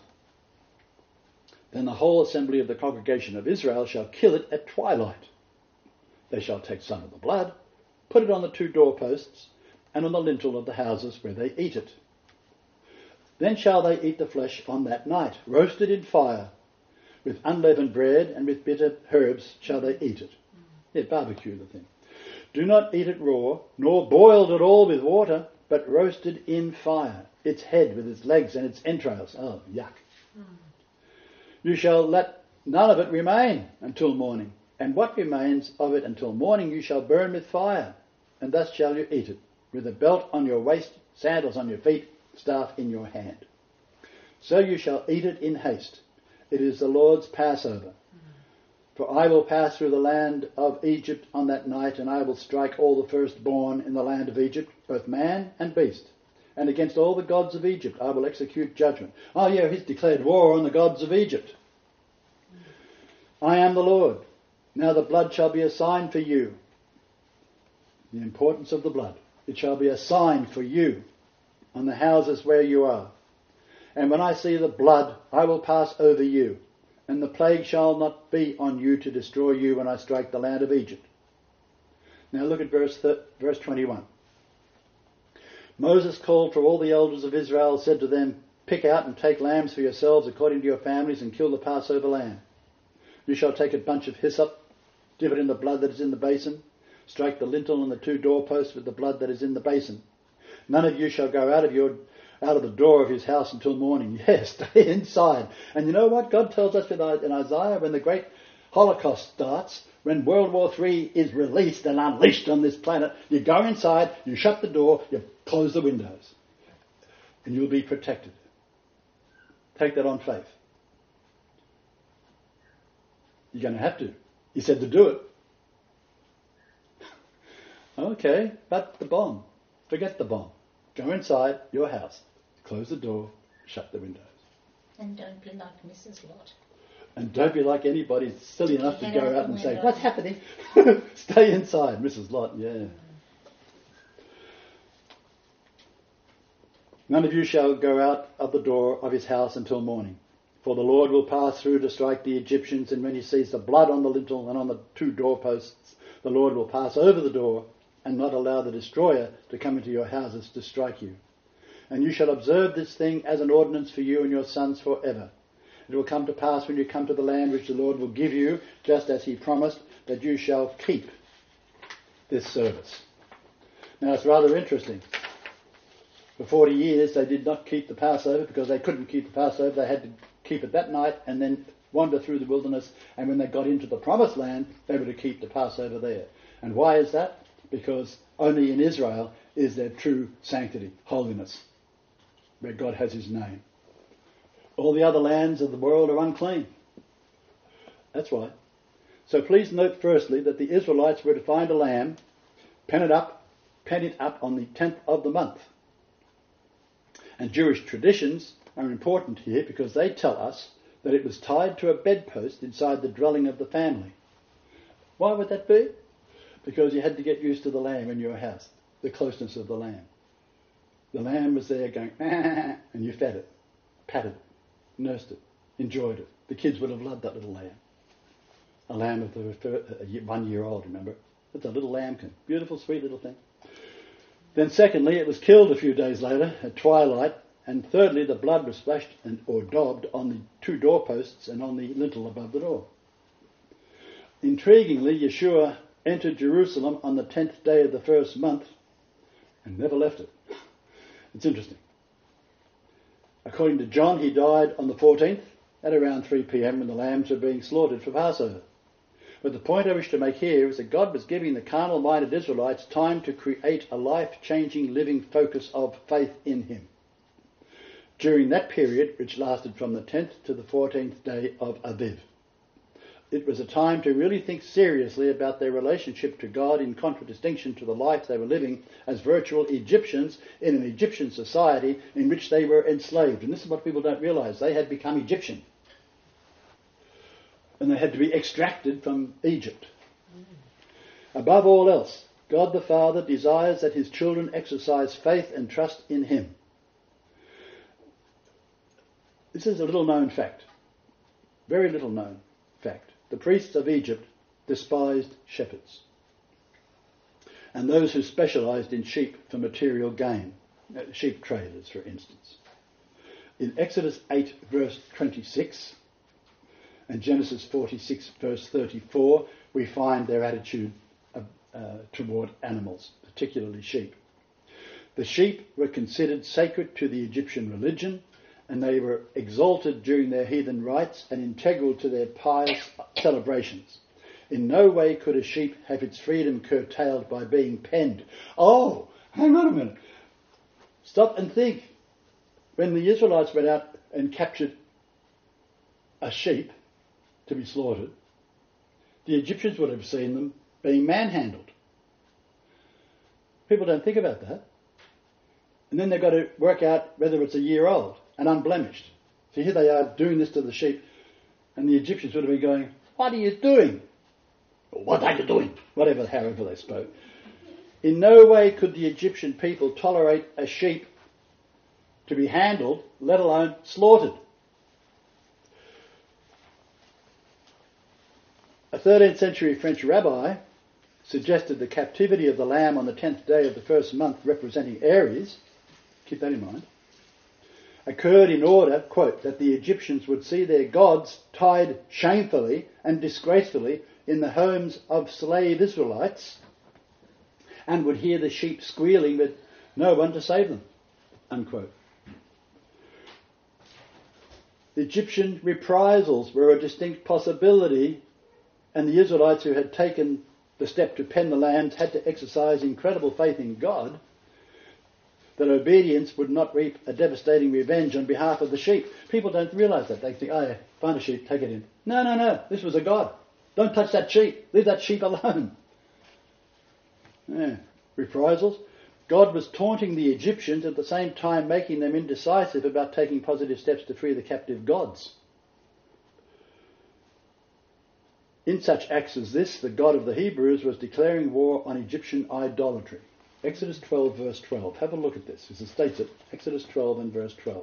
Then the whole assembly of the congregation of Israel shall kill it at twilight. They shall take some of the blood, put it on the two doorposts, and on the lintel of the houses where they eat it. Then shall they eat the flesh on that night, roasted in fire. With unleavened bread and with bitter herbs shall they eat it. Yeah, barbecue the thing. Do not eat it raw, nor boiled at all with water, but roasted in fire, its head with its legs and its entrails. Oh, yuck. Mm. You shall let none of it remain until morning, and what remains of it until morning you shall burn with fire, and thus shall you eat it, with a belt on your waist, sandals on your feet, staff in your hand. So you shall eat it in haste. It is the Lord's Passover. For I will pass through the land of Egypt on that night, and I will strike all the firstborn in the land of Egypt, both man and beast. And against all the gods of Egypt I will execute judgment. Oh yeah, he's declared war on the gods of Egypt. I am the Lord. Now the blood shall be a sign for you. The importance of the blood. It shall be a sign for you on the houses where you are. And when I see the blood, I will pass over you. And the plague shall not be on you to destroy you when I strike the land of Egypt. Now look at verse th- verse twenty-one. Moses called for all the elders of Israel, said to them, pick out and take lambs for yourselves according to your families, and kill the Passover lamb. You shall take a bunch of hyssop, dip it in the blood that is in the basin, strike the lintel and the two doorposts with the blood that is in the basin. None of you shall go out of your out of the door of his house until morning. Yes, stay inside. And you know what? God tells us in Isaiah, when the great Holocaust starts, when World War Three is released and unleashed on this planet, you go inside, you shut the door, you close the windows, and you'll be protected. Take that on faith. You're going to have to. He said to do it. Okay, but the bomb. Forget the bomb. Go inside your house. Close the door, shut the windows. And don't be like Missus Lot. And don't be like anybody silly Stick enough to your go head out out and the say, window. what's happening? Stay inside, Missus Lot, yeah. None of you shall go out of the door of his house until morning. For the Lord will pass through to strike the Egyptians, and when he sees the blood on the lintel and on the two doorposts, the Lord will pass over the door and not allow the destroyer to come into your houses to strike you. And you shall observe this thing as an ordinance for you and your sons forever. It will come to pass when you come to the land which the Lord will give you, just as he promised, that you shall keep this service. Now it's rather interesting. For forty years they did not keep the Passover because they couldn't keep the Passover. They had to keep it that night and then wander through the wilderness. And when they got into the promised land, they were to keep the Passover there. And why is that? Because only in Israel is there true sanctity, holiness, where God has his name. All the other lands of the world are unclean. That's why. So please note firstly that the Israelites were to find a lamb, pen it up, pen it up on the tenth of the month. And Jewish traditions are important here because they tell us that it was tied to a bedpost inside the dwelling of the family. Why would that be? Because you had to get used to the lamb in your house, the closeness of the lamb. The lamb was there going, ah, and you fed it, patted it, nursed it, enjoyed it. The kids would have loved that little lamb. A lamb of the one year old, remember? It's a little lambkin. Beautiful, sweet little thing. Then secondly, it was killed a few days later at twilight. And thirdly, the blood was splashed and, or daubed on the two doorposts and on the lintel above the door. Intriguingly, Yeshua entered Jerusalem on the tenth day of the first month and never left it. It's interesting. According to John, he died on the fourteenth at around three p.m. when the lambs were being slaughtered for Passover. But the point I wish to make here is that God was giving the carnal-minded Israelites time to create a life-changing, living focus of faith in him. During that period, which lasted from the tenth to the fourteenth day of Aviv. It was a time to really think seriously about their relationship to God in contradistinction to the life they were living as virtual Egyptians in an Egyptian society in which they were enslaved. And this is what people don't realise. They had become Egyptian. And they had to be extracted from Egypt. Above all else, God the Father desires that his children exercise faith and trust in him. This is a little known fact. Very little known fact. The priests of Egypt despised shepherds and those who specialised in sheep for material gain, sheep traders, for instance. In Exodus eight, verse twenty-six, and Genesis forty-six, verse thirty-four, we find their attitude of, uh, toward animals, particularly sheep. The sheep were considered sacred to the Egyptian religion, and they were exalted during their heathen rites and integral to their pious celebrations. In no way could a sheep have its freedom curtailed by being penned. Oh, hang on a minute. Stop and think. When the Israelites went out and captured a sheep to be slaughtered, the Egyptians would have seen them being manhandled. People don't think about that. And then they've got to work out whether it's a year old and unblemished. So here they are doing this to the sheep, and the Egyptians would have been going, "What are you doing?" Or, "What are you doing?" Whatever, however they spoke. In no way could the Egyptian people tolerate a sheep to be handled, let alone slaughtered. A thirteenth century French rabbi suggested the captivity of the lamb on the tenth day of the first month, representing Aries, keep that in mind, occurred in order, quote, that the Egyptians would see their gods tied shamefully and disgracefully in the homes of slave Israelites and would hear the sheep squealing with no one to save them, unquote. Egyptian reprisals were a distinct possibility, and the Israelites who had taken the step to pen the lambs had to exercise incredible faith in God that obedience would not reap a devastating revenge on behalf of the sheep. People don't realise that. They think, oh, yeah, find a sheep, take it in. No, no, no, this was a God. Don't touch that sheep. Leave that sheep alone. Yeah. Reprisals. God was taunting the Egyptians at the same time making them indecisive about taking positive steps to free the captive gods. In such acts as this, the God of the Hebrews was declaring war on Egyptian idolatry. Exodus twelve, verse twelve. Have a look at this, as it states it. Exodus twelve and verse twelve.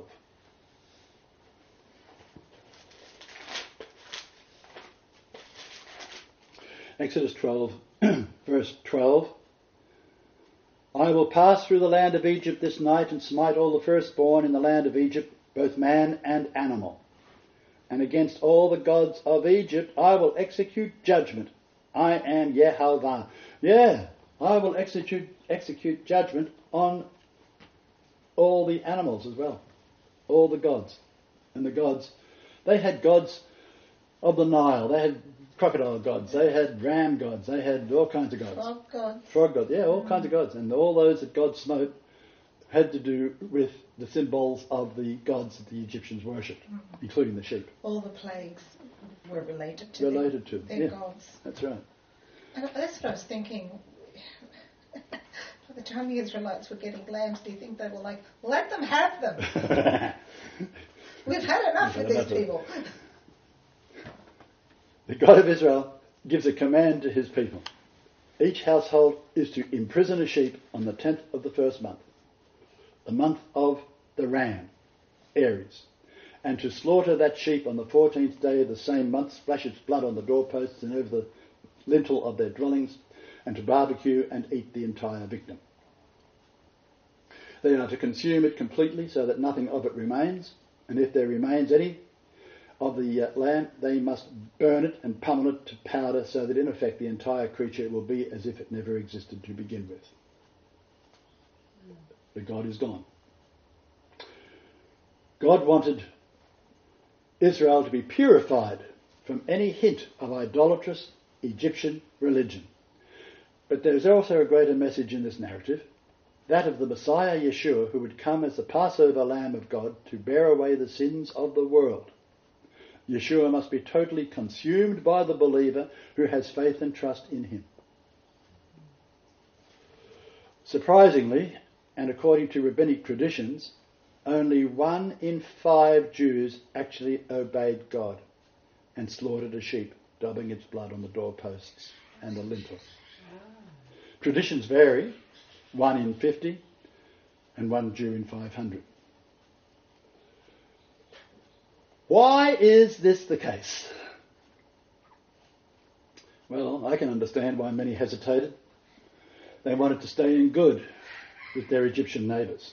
Exodus twelve, verse twelve. I will pass through the land of Egypt this night and smite all the firstborn in the land of Egypt, both man and animal. And against all the gods of Egypt I will execute judgment. I am Yehovah. Yeah, I will execute execute judgment on all the animals as well. All the gods. And the gods, they had gods of the Nile. They had crocodile gods. They had ram gods. They had all kinds of gods. Frog gods. Frog gods, yeah, all mm. kinds of gods. And all those that God smote had to do with the symbols of the gods that the Egyptians worshipped, mm. including the sheep. All the plagues were related to Related the, to their yeah, gods. That's right. And that's what I was thinking. By the time the Israelites were getting lambs, do you think they were like, let them have them? We've had enough with these people. The God of Israel gives a command to his people. Each household is to imprison a sheep on the tenth of the first month, the month of the ram, Aries, and to slaughter that sheep on the fourteenth day of the same month, splash its blood on the doorposts and over the lintel of their dwellings, and to barbecue and eat the entire victim. They are to consume it completely so that nothing of it remains, and if there remains any of the uh, lamb, they must burn it and pummel it to powder so that in effect the entire creature will be as if it never existed to begin with. The God is gone. God wanted Israel to be purified from any hint of idolatrous Egyptian religion. But there's also a greater message in this narrative, that of the Messiah Yeshua, who would come as the Passover Lamb of God to bear away the sins of the world. Yeshua must be totally consumed by the believer who has faith and trust in him. Surprisingly, and according to rabbinic traditions, only one in five Jews actually obeyed God and slaughtered a sheep, daubing its blood on the doorposts and the lintel. Traditions vary, one in fifty and one Jew in five hundred. Why is this the case? Well, I can understand why many hesitated. They wanted to stay in good with their Egyptian neighbours.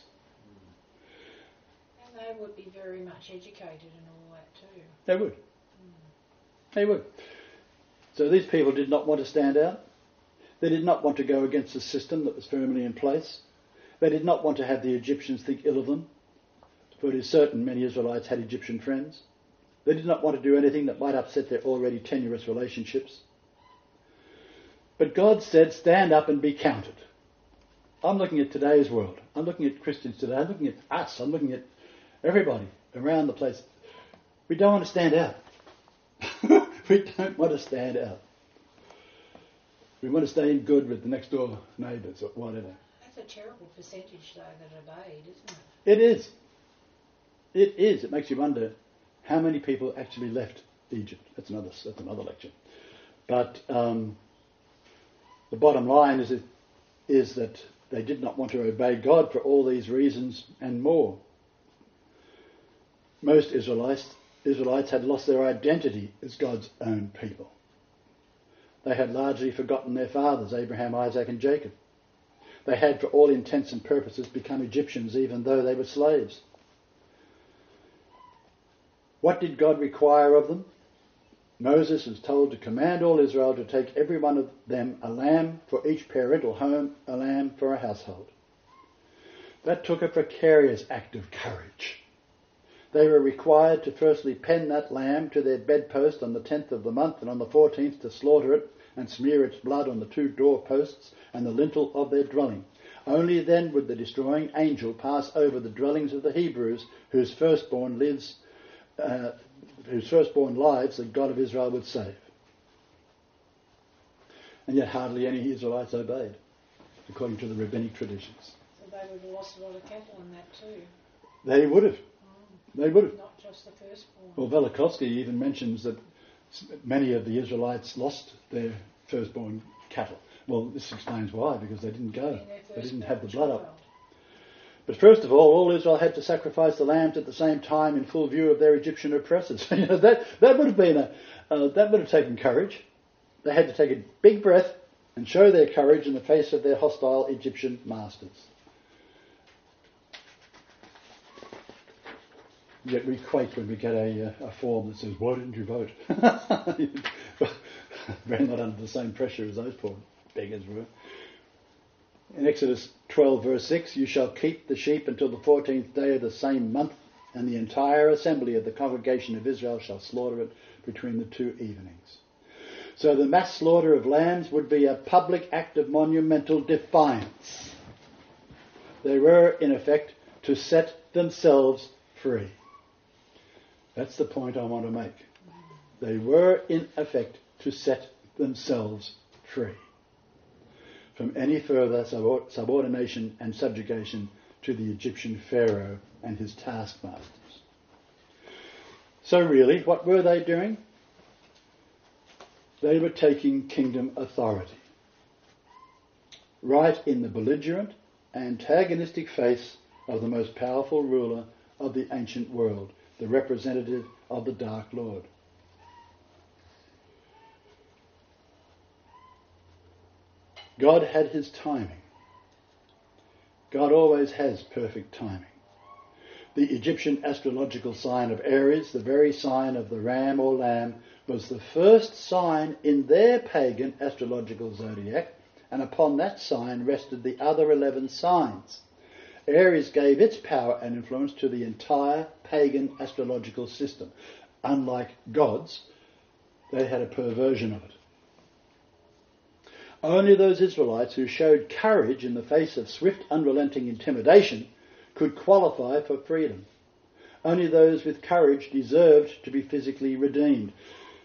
And they would be very much educated and all that too. They would. Mm. They would. So these people did not want to stand out. They did not want to go against the system that was firmly in place. They did not want to have the Egyptians think ill of them, for it is certain many Israelites had Egyptian friends. They did not want to do anything that might upset their already tenuous relationships. But God said, stand up and be counted. I'm looking at today's world. I'm looking at Christians today. I'm looking at us. I'm looking at everybody around the place. We don't want to stand out. We don't want to stand out. We want to stay in good with the next door neighbours or whatever. That's a terrible percentage, though, that obeyed, isn't it? It is. It is. It makes you wonder how many people actually left Egypt. That's another. That's another lecture. But um, the bottom line is it, is that they did not want to obey God for all these reasons and more. Most Israelites Israelites had lost their identity as God's own people. They had largely forgotten their fathers, Abraham, Isaac and Jacob. They had, for all intents and purposes, become Egyptians even though they were slaves. What did God require of them? Moses was told to command all Israel to take every one of them a lamb for each parental home, a lamb for a household. That took a precarious act of courage. They were required to firstly pen that lamb to their bedpost on the tenth of the month, and on the fourteenth to slaughter it and smear its blood on the two doorposts and the lintel of their dwelling. Only then would the destroying angel pass over the dwellings of the Hebrews, whose firstborn lives, uh, whose firstborn lives the God of Israel would save. And yet hardly any Israelites obeyed, according to the rabbinic traditions. So they would have lost a lot of cattle in that too. They would have. They would have. Not just the firstborn. Well, Velikovsky even mentions that many of the Israelites lost their firstborn cattle. Well, this explains why, because they didn't go. They didn't have the blood up. But first of all, all Israel had to sacrifice the lambs at the same time in full view of their Egyptian oppressors. you know, that, that would have been a, uh, that would have taken courage. They had to take a big breath and show their courage in the face of their hostile Egyptian masters. Yet we quake when we get a, a form that says, why didn't you vote? We're not under the same pressure as those poor beggars were. In Exodus twelve verse six, you shall keep the sheep until the fourteenth day of the same month, and the entire assembly of the congregation of Israel shall slaughter it between the two evenings. So the mass slaughter of lambs would be a public act of monumental defiance. They were, in effect, to set themselves free. That's the point I want to make. They were, in effect, to set themselves free from any further subordination and subjugation to the Egyptian Pharaoh and his taskmasters. So really, what were they doing? They were taking kingdom authority, right in the belligerent, antagonistic face of the most powerful ruler of the ancient world, the representative of the Dark Lord. God had his timing. God always has perfect timing. The Egyptian astrological sign of Aries, the very sign of the ram or lamb, was the first sign in their pagan astrological zodiac, and upon that sign rested the other eleven signs. Aries gave its power and influence to the entire pagan astrological system. Unlike gods, they had a perversion of it. Only those Israelites who showed courage in the face of swift, unrelenting intimidation could qualify for freedom. Only those with courage deserved to be physically redeemed.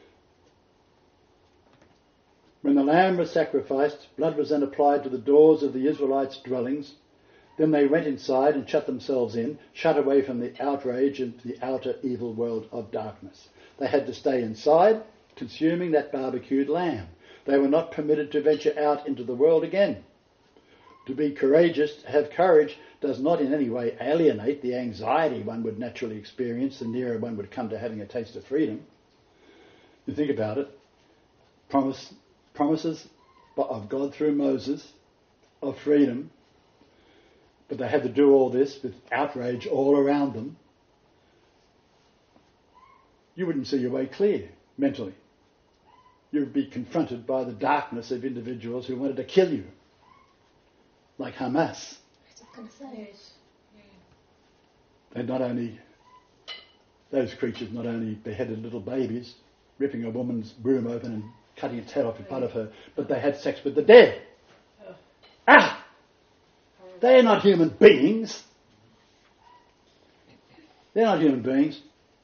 When the lamb was sacrificed, blood was then applied to the doors of the Israelites' dwellings. Then they went inside and shut themselves in, shut away from the outrage and the outer evil world of darkness. They had to stay inside, consuming that barbecued lamb. They were not permitted to venture out into the world again. To be courageous, to have courage, does not in any way alienate the anxiety one would naturally experience the nearer one would come to having a taste of freedom. You think about it. Promise, promises of God through Moses of freedom, but they had to do all this with outrage all around them. You wouldn't see your way clear mentally. You would be confronted by the darkness of individuals who wanted to kill you, like Hamas. I was just going to say. Yes. Yeah. They not only, those creatures not only beheaded little babies, ripping a woman's womb open and cutting its head off in front of her, but they had sex with the dead. Oh. Ah! They're not human beings. They're not human beings.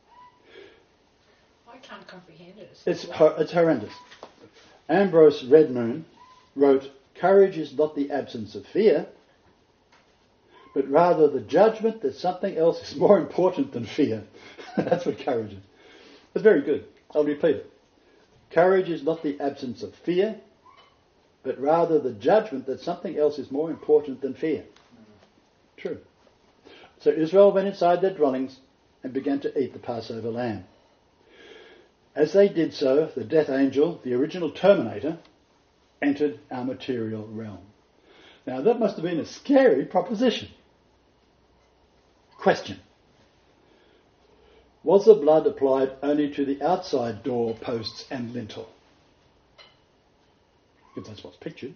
I can't comprehend it. It's, hor- it's horrendous. Ambrose Redmoon wrote, "Courage is not the absence of fear, but rather the judgment that something else is more important than fear." That's what courage is. It's very good. I'll repeat it. Courage is not the absence of fear, but rather the judgment that something else is more important than fear. True. So Israel went inside their dwellings and began to eat the Passover lamb. As they did so, the death angel, the original terminator, entered our material realm. Now that must have been a scary proposition. Question. Was the blood applied only to the outside door posts and lintel? If that's what's pictured.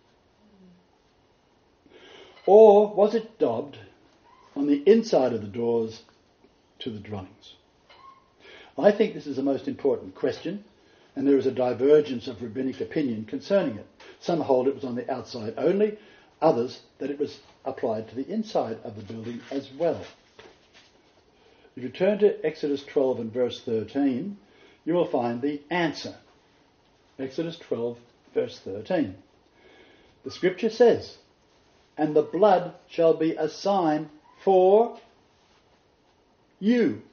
Or was it daubed on the inside of the doors to the dwellings? I think this is the most important question, and there is a divergence of rabbinic opinion concerning it. Some hold it was on the outside only, others that it was applied to the inside of the building as well. If you turn to Exodus twelve and verse thirteen, you will find the answer. Exodus twelve, verse thirteen. The scripture says, "And the blood shall be a sign for you."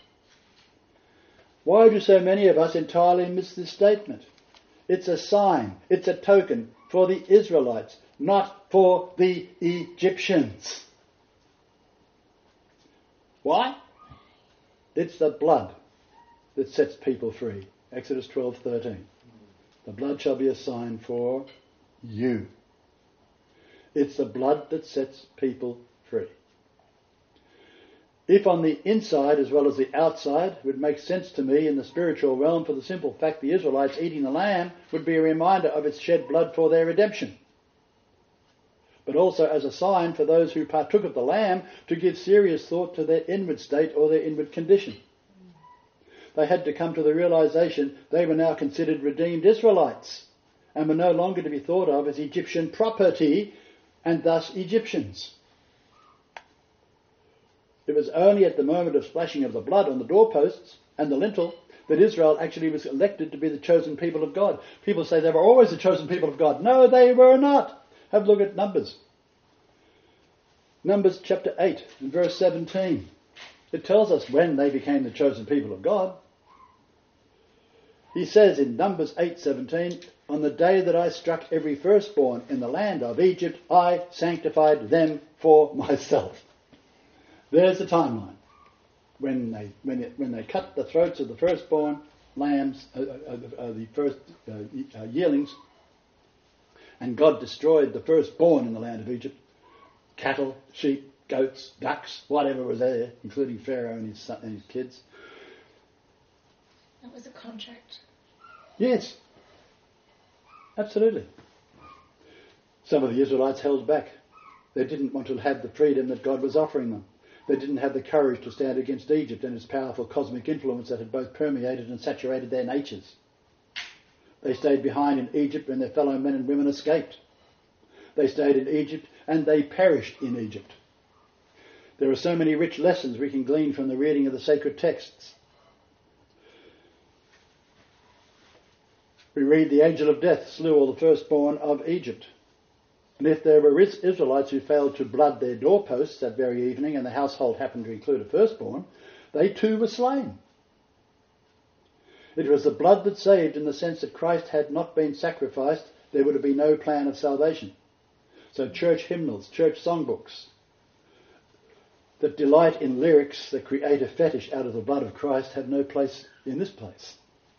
Why do so many of us entirely miss this statement? It's a sign, it's a token for the Israelites, not for the Egyptians. Why? It's the blood that sets people free. Exodus twelve thirteen. The blood shall be a sign for you. It's the blood that sets people free. If on the inside as well as the outside, it would make sense to me in the spiritual realm for the simple fact the Israelites eating the lamb would be a reminder of its shed blood for their redemption. But also as a sign for those who partook of the lamb to give serious thought to their inward state or their inward condition. They had to come to the realization they were now considered redeemed Israelites and were no longer to be thought of as Egyptian property and thus Egyptians. It was only at the moment of splashing of the blood on the doorposts and the lintel that Israel actually was elected to be the chosen people of God. People say they were always the chosen people of God. No, they were not. Have a look at Numbers. Numbers chapter eight and verse seventeen. It tells us when they became the chosen people of God. He says in Numbers eight seventeen, "On the day that I struck every firstborn in the land of Egypt, I sanctified them for myself." There's the timeline. When they when it, when they cut the throats of the firstborn lambs, uh, uh, uh, the first uh, uh, yearlings, and God destroyed the firstborn in the land of Egypt, cattle, sheep, goats, ducks, whatever was there, including Pharaoh and his son, and his kids. That was a contract. Yes, absolutely. Some of the Israelites held back. They didn't want to have the freedom that God was offering them. They didn't have the courage to stand against Egypt and its powerful cosmic influence that had both permeated and saturated their natures. They stayed behind in Egypt when their fellow men and women escaped. They stayed in Egypt and they perished in Egypt. There are so many rich lessons we can glean from the reading of the sacred texts. We read the angel of death slew all the firstborn of Egypt. And if there were Israelites who failed to blood their doorposts that very evening and the household happened to include a firstborn, they too were slain. It was the blood that saved, in the sense that Christ had not been sacrificed, there would have been no plan of salvation. So church hymnals, church songbooks that delight in lyrics that create a fetish out of the blood of Christ have no place in this place.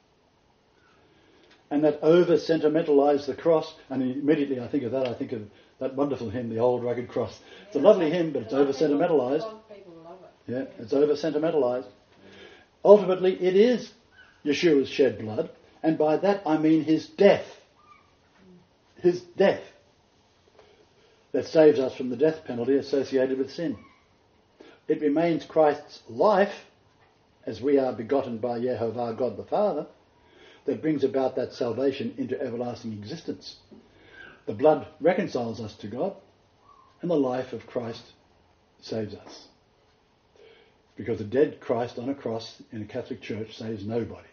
And that over-sentimentalise the cross, and immediately I think of that, I think of that wonderful hymn, The Old Rugged Cross. It's a lovely hymn, but it's over-sentimentalised. Yeah, it's over-sentimentalised. Ultimately, it is Yeshua's shed blood, and by that I mean his death. His death that saves us from the death penalty associated with sin. It remains Christ's life, as we are begotten by Yehovah, God the Father, that brings about that salvation into everlasting existence. The blood reconciles us to God, and the life of Christ saves us. Because a dead Christ on a cross in a Catholic church saves nobody.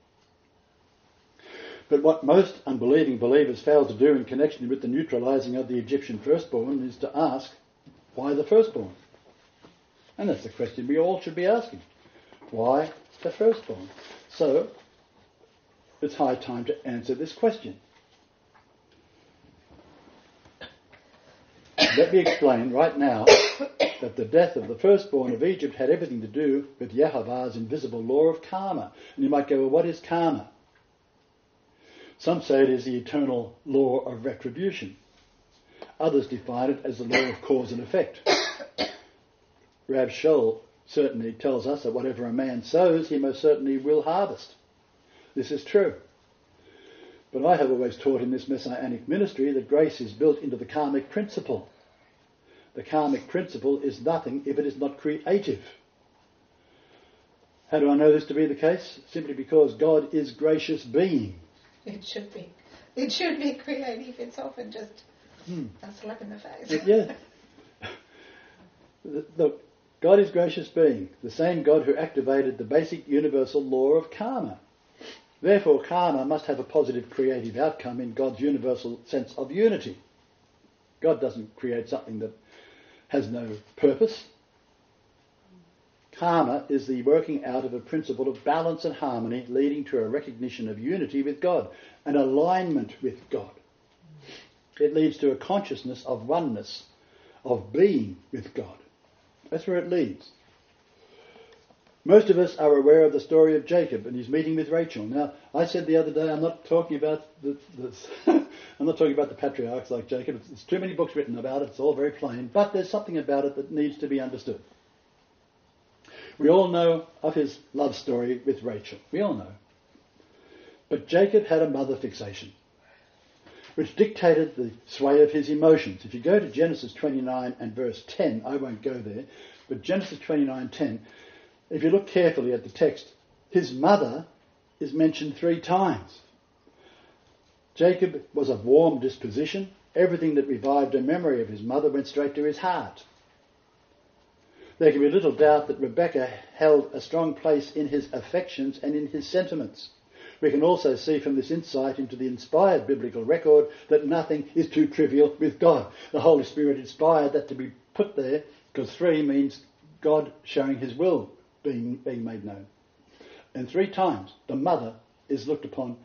But what most unbelieving believers fail to do in connection with the neutralising of the Egyptian firstborn is to ask, why the firstborn? And that's the question we all should be asking. Why the firstborn? So, it's high time to answer this question. Let me explain right now that the death of the firstborn of Egypt had everything to do with Yehovah's invisible law of karma. And you might go, well, what is karma? Some say it is the eternal law of retribution. Others define it as the law of cause and effect. Rav Shaul certainly tells us that whatever a man sows, he most certainly will harvest. This is true. But I have always taught in this Messianic ministry that grace is built into the karmic principle. The karmic principle is nothing if it is not creative. How do I know this to be the case? Simply because God is gracious being. It should be. It should be creative. It's often just hmm. a slap in the face. Yeah. Look, God is gracious being, the same God who activated the basic universal law of karma. Therefore, karma must have a positive creative outcome in God's universal sense of unity. God doesn't create something that has no purpose. Karma is the working out of a principle of balance and harmony, leading to a recognition of unity with God, an alignment with God. It leads to a consciousness of oneness, of being with God. That's where it leads. Most of us are aware of the story of Jacob and his meeting with Rachel. Now, I said the other day, I'm not talking about the, the I'm not talking about the patriarchs like Jacob. There's too many books written about it. It's all very plain. But there's something about it that needs to be understood. We all know of his love story with Rachel. We all know. But Jacob had a mother fixation, which dictated the sway of his emotions. If you go to Genesis twenty-nine and verse ten, I won't go there, but Genesis twenty-nine ten, if you look carefully at the text, his mother is mentioned three times. Jacob was of warm disposition. Everything that revived a memory of his mother went straight to his heart. There can be little doubt that Rebekah held a strong place in his affections and in his sentiments. We can also see from this insight into the inspired biblical record that nothing is too trivial with God. The Holy Spirit inspired that to be put there, because three means God showing his will being, being made known. And three times the mother is looked upon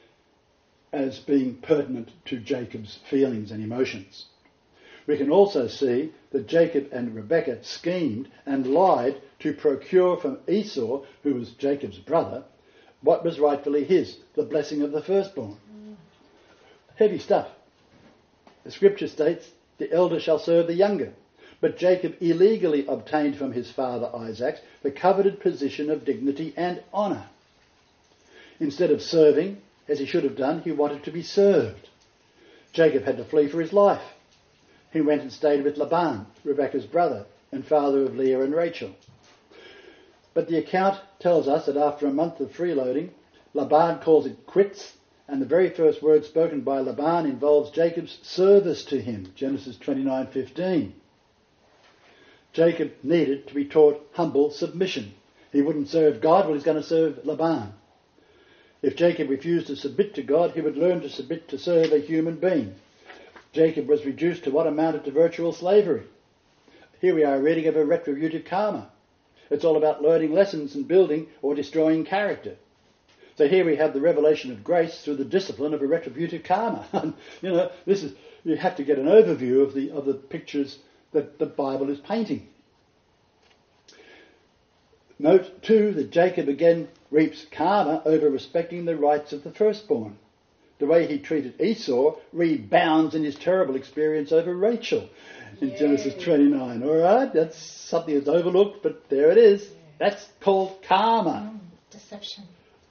as being pertinent to Jacob's feelings and emotions. We can also see that Jacob and Rebekah schemed and lied to procure from Esau, who was Jacob's brother, what was rightfully his, the blessing of the firstborn. Mm. Heavy stuff. The scripture states, the elder shall serve the younger. But Jacob illegally obtained from his father Isaac the coveted position of dignity and honour. Instead of serving, as he should have done, he wanted to be served. Jacob had to flee for his life. He went and stayed with Laban, Rebekah's brother, and father of Leah and Rachel. But the account tells us that after a month of freeloading, Laban calls it quits And the very first word spoken by Laban involves Jacob's service to him, Genesis twenty-nine fifteen. Jacob needed to be taught humble submission. He wouldn't serve God, well, he's going to serve Laban. If Jacob refused to submit to God, he would learn to submit to serve a human being. Jacob was reduced to what amounted to virtual slavery. Here we are reading of a retributive karma. It's all about learning lessons and building or destroying character. So here we have the revelation of grace through the discipline of a retributive karma. you know, this is you have to get an overview of the of the pictures that the Bible is painting. Note too that Jacob again reaps karma over respecting the rights of the firstborn. The way he treated Esau rebounds in his terrible experience over Rachel in Yay. Genesis twenty-nine. All right, that's something that's overlooked, but there it is. That's called karma. Mm, deception.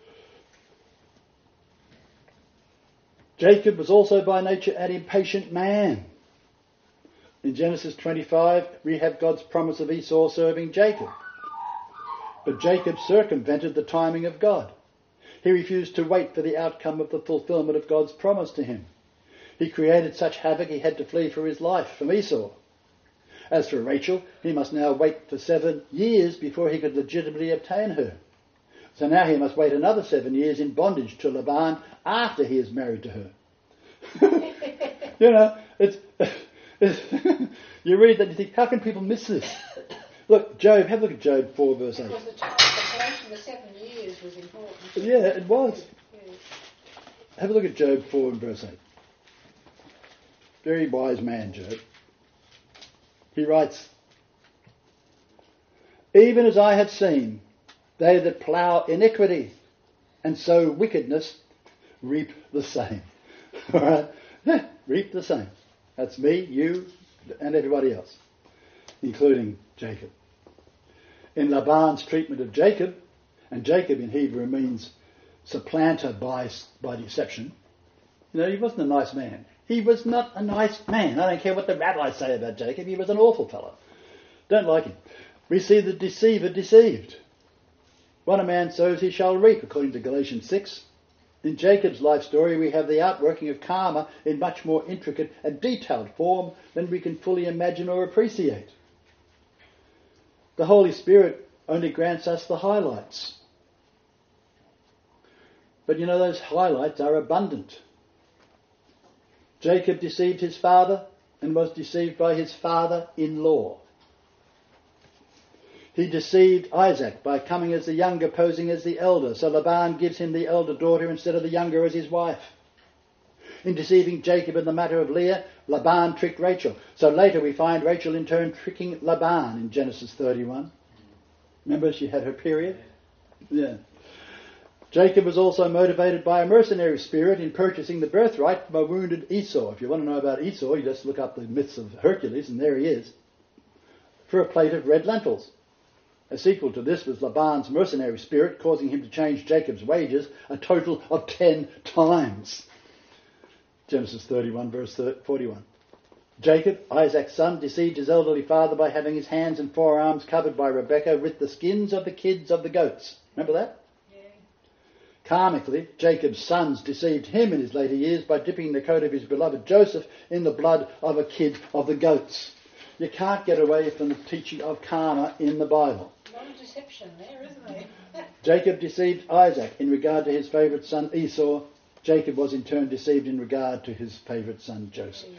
Jacob was also by nature an impatient man. In Genesis twenty-five, we have God's promise of Esau serving Jacob. But Jacob circumvented the timing of God. He refused to wait for the outcome of the fulfillment of God's promise to him. He created such havoc he had to flee for his life from Esau. As for Rachel, he must now wait for seven years before he could legitimately obtain her. So now he must wait another seven years in bondage to Laban after he is married to her. you know, it's, it's you read that and you think, how can people miss this? Look, Job, have a look at Job four verse eight. Because the time, the duration, the seven years was important. Yeah, it was. Yeah. Have a look at Job four and verse eight. Very wise man, Job. He writes, even as I have seen, they that plough iniquity and sow wickedness reap the same. All right? Yeah, reap the same. That's me, you, and everybody else, including Jacob. In Laban's treatment of Jacob, and Jacob in Hebrew means supplanter by, by deception, you know, he wasn't a nice man. He was not a nice man. I don't care what the rabbis say about Jacob. He was an awful fellow. Don't like him. We see the deceiver deceived. What a man sows he shall reap, according to Galatians six. In Jacob's life story we have the outworking of karma in much more intricate and detailed form than we can fully imagine or appreciate. The Holy Spirit only grants us the highlights. But you know, those highlights are abundant. Jacob deceived his father and was deceived by his father-in-law. He deceived Isaac by coming as the younger, posing as the elder. So Laban gives him the elder daughter instead of the younger as his wife. In deceiving Jacob in the matter of Leah, Laban tricked Rachel. So later we find Rachel in turn tricking Laban in Genesis thirty-one. Remember she had her period? Yeah. Jacob was also motivated by a mercenary spirit in purchasing the birthright from a wounded Esau. If you want to know about Esau, you just look up the myths of Hercules, and there he is, for a plate of red lentils. A sequel to this was Laban's mercenary spirit, causing him to change Jacob's wages a total of ten times. Genesis thirty-one, verse forty-one. Jacob, Isaac's son, deceived his elderly father by having his hands and forearms covered by Rebekah with the skins of the kids of the goats. Remember that? Karmically, Jacob's sons deceived him in his later years by dipping the coat of his beloved Joseph in the blood of a kid of the goats. You can't get away from the teaching of karma in the Bible. A lot of deception there, isn't there? Jacob deceived Isaac in regard to his favourite son Esau. Jacob was in turn deceived in regard to his favourite son Joseph.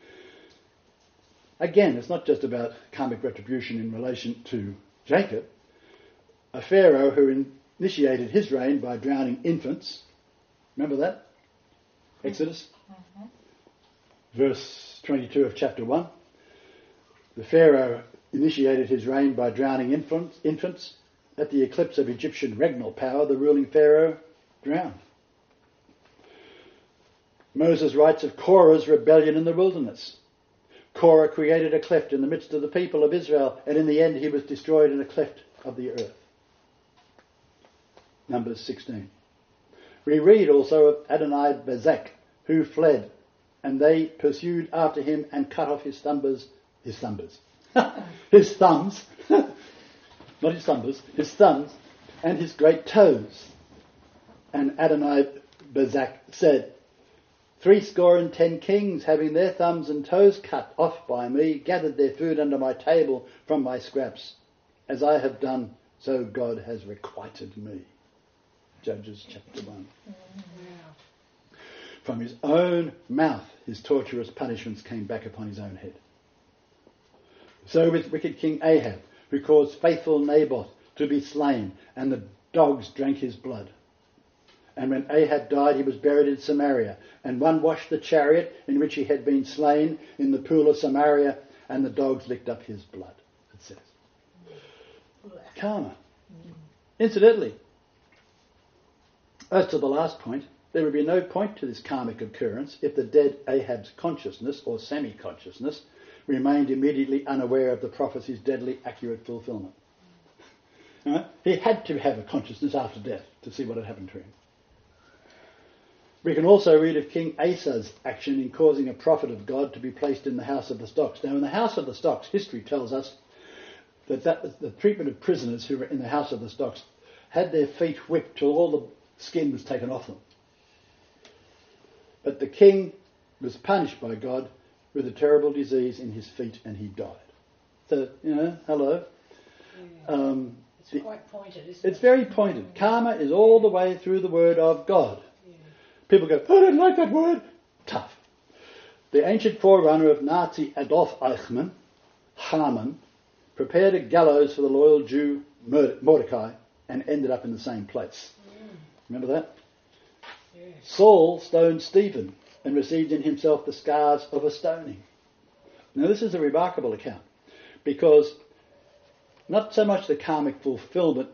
Again, it's not just about karmic retribution in relation to Jacob. A Pharaoh who in initiated his reign by drowning infants. Remember that? Exodus? Mm-hmm. Verse twenty-two of chapter one. The Pharaoh initiated his reign by drowning infants. infants. At the eclipse of Egyptian regnal power, the ruling Pharaoh drowned. Moses writes of Korah's rebellion in the wilderness. Korah created a cleft in the midst of the people of Israel, and in the end he was destroyed in a cleft of the earth. Numbers sixteen. We read also of Adonai-Bezek, who fled, and they pursued after him and cut off his thumbers, his thumbers, his thumbs, not his thumbers, his thumbs, and his great toes. And Adonai Bezak said, "Three score and ten kings, having their thumbs and toes cut off by me, gathered their food under my table from my scraps. As I have done, so God has requited me." Judges chapter one. Wow. From his own mouth, his torturous punishments came back upon his own head. So with wicked King Ahab, who caused faithful Naboth to be slain, and the dogs drank his blood. And when Ahab died, he was buried in Samaria, and one washed the chariot in which he had been slain in the pool of Samaria, and the dogs licked up his blood, it says. Karma. Incidentally, as to the last point, there would be no point to this karmic occurrence if the dead Ahab's consciousness, or semi-consciousness, remained immediately unaware of the prophecy's deadly accurate fulfillment. Right? He had to have a consciousness after death to see what had happened to him. We can also read of King Asa's action in causing a prophet of God to be placed in the house of the stocks. Now, in the house of the stocks, history tells us that, that was the treatment of prisoners who were in the house of the stocks had their feet whipped till all the skin was taken off them. But the king was punished by God with a terrible disease in his feet, and he died. So, you know, hello. Yeah. Um, it's the, quite pointed, isn't it's it? very pointed. Karma is all the way through the word of God. Yeah. People go, "Oh, I don't like that word." Tough. The ancient forerunner of Nazi Adolf Eichmann, Haman, prepared a gallows for the loyal Jew Mordecai and ended up in the same place. Mm. Remember that? Yes. Saul stoned Stephen and received in himself the scars of a stoning. Now, this is a remarkable account because not so much the karmic fulfillment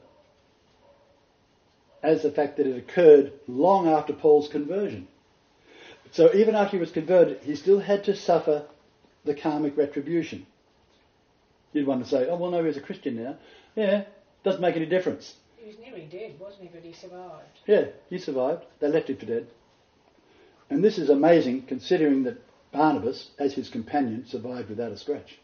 as the fact that it occurred long after Paul's conversion. So even after he was converted, he still had to suffer the karmic retribution. You'd want to say, "Oh, well, no, he's a Christian now." Yeah, doesn't make any difference. He was nearly dead, wasn't he? But he survived. Yeah, he survived. They left him for dead. And this is amazing considering that Barnabas, as his companion, survived without a scratch.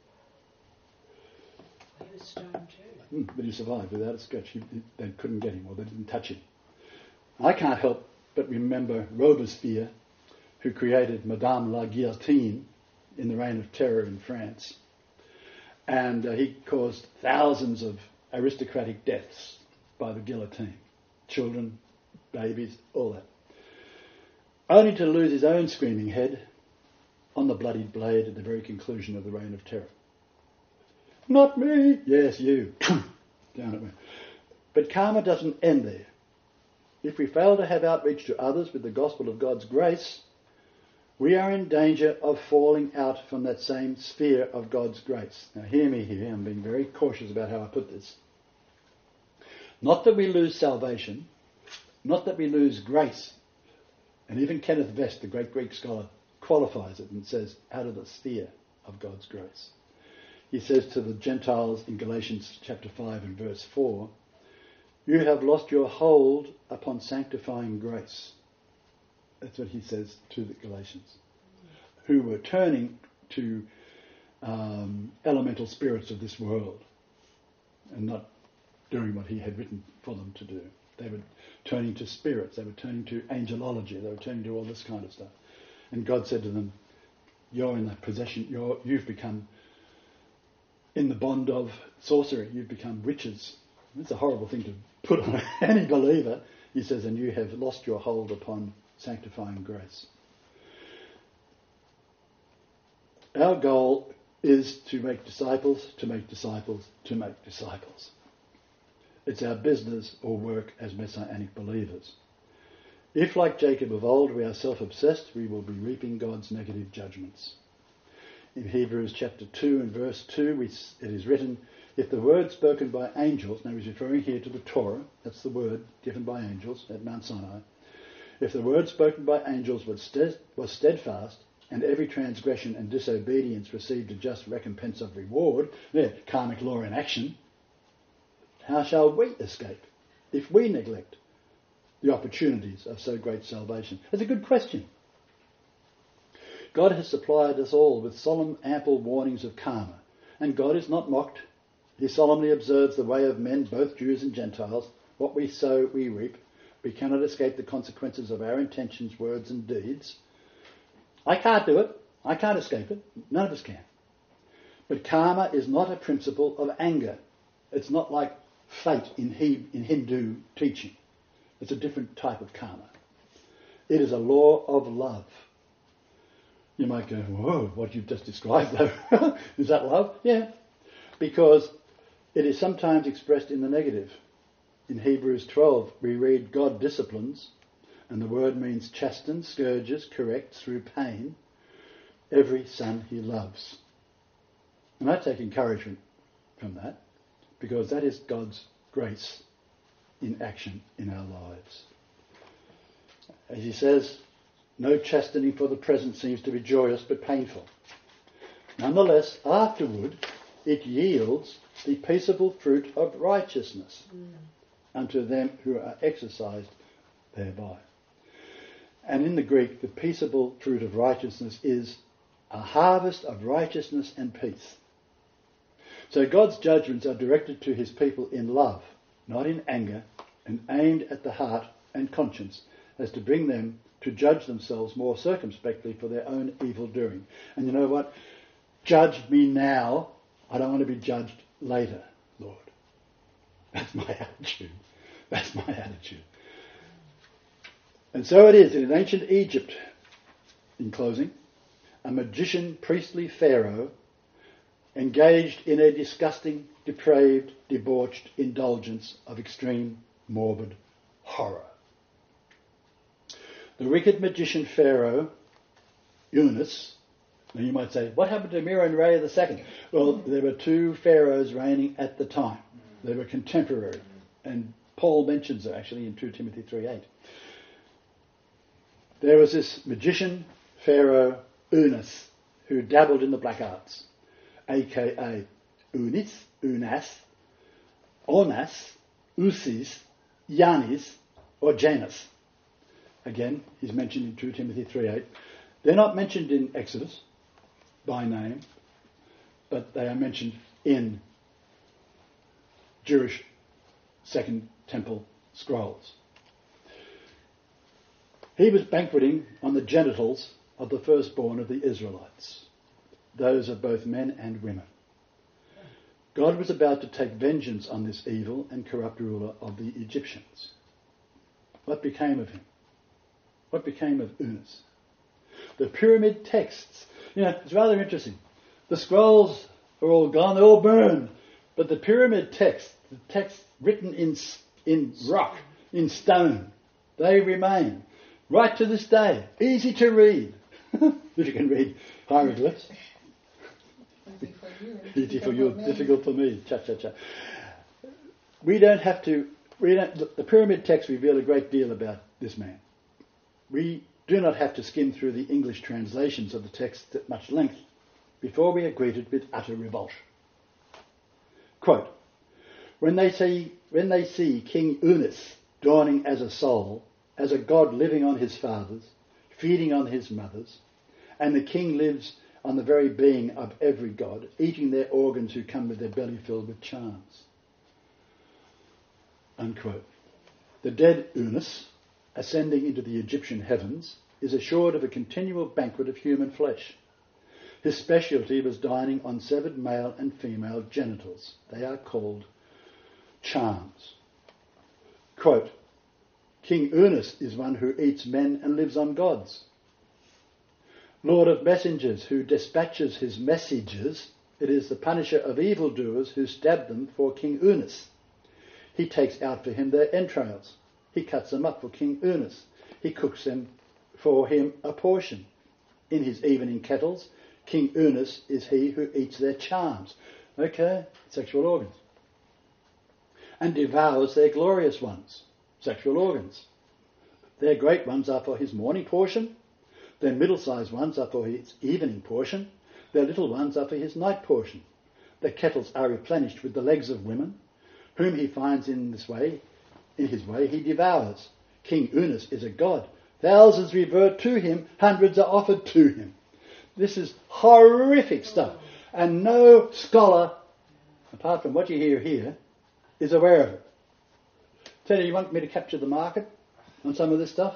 He was stoned too. Mm, but he survived without a scratch. He, he, they couldn't get him, or they didn't touch him. I can't help but remember Robespierre, who created Madame la Guillotine in the Reign of Terror in France. And uh, he caused thousands of aristocratic deaths by the guillotine. Children, babies, all that. Only to lose his own screaming head on the bloodied blade at the very conclusion of the Reign of Terror. "Not me!" "Yes, you." Down it went. But karma doesn't end there. If we fail to have outreach to others with the gospel of God's grace, we are in danger of falling out from that same sphere of God's grace. Now hear me here, I'm being very cautious about how I put this. Not that we lose salvation, not that we lose grace. And even Kenneth Vest, the great Greek scholar, qualifies it and says, out of the sphere of God's grace. He says to the Gentiles in Galatians chapter five and verse four, "You have lost your hold upon sanctifying grace." That's what he says to the Galatians, who were turning to um, elemental spirits of this world and not doing what he had written for them to do. They were turning to spirits, they were turning to angelology, they were turning to all this kind of stuff. And God said to them, "You're in the possession, you're, you've become in the bond of sorcery, you've become witches." It's a horrible thing to put on any believer. He says, "And you have lost your hold upon sanctifying grace." Our goal is to make disciples, to make disciples, to make disciples. It's our business or work as Messianic believers. If, like Jacob of old, we are self-obsessed, we will be reaping God's negative judgments. In Hebrews chapter two and verse two, we, it is written, "If the word spoken by angels," now he's referring here to the Torah, that's the word given by angels at Mount Sinai, "if the word spoken by angels was, stead, was steadfast, and every transgression and disobedience received a just recompense of reward," there, karmic law in action, "how shall we escape if we neglect the opportunities of so great salvation?" That's a good question. God has supplied us all with solemn, ample warnings of karma, and God is not mocked. He solemnly observes the way of men, both Jews and Gentiles. What we sow, we reap. We cannot escape the consequences of our intentions, words and deeds. I can't do it. I can't escape it. None of us can. But karma is not a principle of anger. It's not like fate in, he, in Hindu teaching. It's a different type of karma. It is a law of love. You might go, whoa, what you've just described though, is that love? Yeah, because it is sometimes expressed in the negative. In Hebrews twelve, we read God disciplines, and the word means chastens, scourges, corrects through pain, every son he loves. And I take encouragement from that, because that is God's grace in action in our lives. As he says, no chastening for the present seems to be joyous but painful. Nonetheless, afterward it yields the peaceable fruit of righteousness mm. unto them who are exercised thereby. And in the Greek, the peaceable fruit of righteousness is a harvest of righteousness and peace. So God's judgments are directed to his people in love, not in anger, and aimed at the heart and conscience, as to bring them to judge themselves more circumspectly for their own evil doing. And you know what? Judge me now. I don't want to be judged later, Lord. That's my attitude. That's my attitude. And so it is in ancient Egypt, in closing, a magician, priestly pharaoh engaged in a disgusting, depraved, debauched indulgence of extreme, morbid horror. The wicked magician Pharaoh, Unas, now you might say, what happened to Meron-Re the Second? Well, there were two pharaohs reigning at the time. They were contemporary. And Paul mentions it actually in Second Timothy three eight. There was this magician Pharaoh, Unas, who dabbled in the black arts, aka Unis, Unas, Onas, Usis, Yanis, or Janus. Again, he's mentioned in Second Timothy three eight. They're not mentioned in Exodus by name, but they are mentioned in Jewish Second Temple scrolls. He was banqueting on the genitals of the firstborn of the Israelites, those of both men and women. God was about to take vengeance on this evil and corrupt ruler of the Egyptians. What became of him? What became of Unas? The pyramid texts, you know, it's rather interesting. The scrolls are all gone, they're all burned. But the pyramid texts, the texts written in in rock, in stone, they remain. Right to this day. Easy to read. If you can read hieroglyphs. Easy for you. Easy for you, difficult for me. Cha, cha, cha. We don't have to... We don't, the pyramid texts reveal a great deal about this man. We do not have to skim through the English translations of the text at much length before we are greeted with utter revulsion. Quote, when they see, when they see King Unas dawning as a soul, as a god living on his fathers, feeding on his mothers, and the king lives on the very being of every god, eating their organs who come with their belly filled with charms. Unquote. The dead Unas, ascending into the Egyptian heavens, is assured of a continual banquet of human flesh. His specialty was dining on severed male and female genitals. They are called charms. Quote, King Unas is one who eats men and lives on gods. Lord of messengers who dispatches his messages, it is the punisher of evildoers who stab them for King Unas. He takes out for him their entrails. He cuts them up for King Unas. He cooks them for him a portion. In his evening kettles, King Unas is he who eats their charms. Okay, sexual organs. And devours their glorious ones, sexual organs. Their great ones are for his morning portion. Their middle-sized ones are for his evening portion. Their little ones are for his night portion. Their kettles are replenished with the legs of women, whom he finds in this way, in his way he devours. King Unas is a god. Thousands revert to him, hundreds are offered to him. This is horrific stuff. And no scholar, apart from what you hear here, is aware of it. Tell you, you want me to capture the market? on some of this stuff?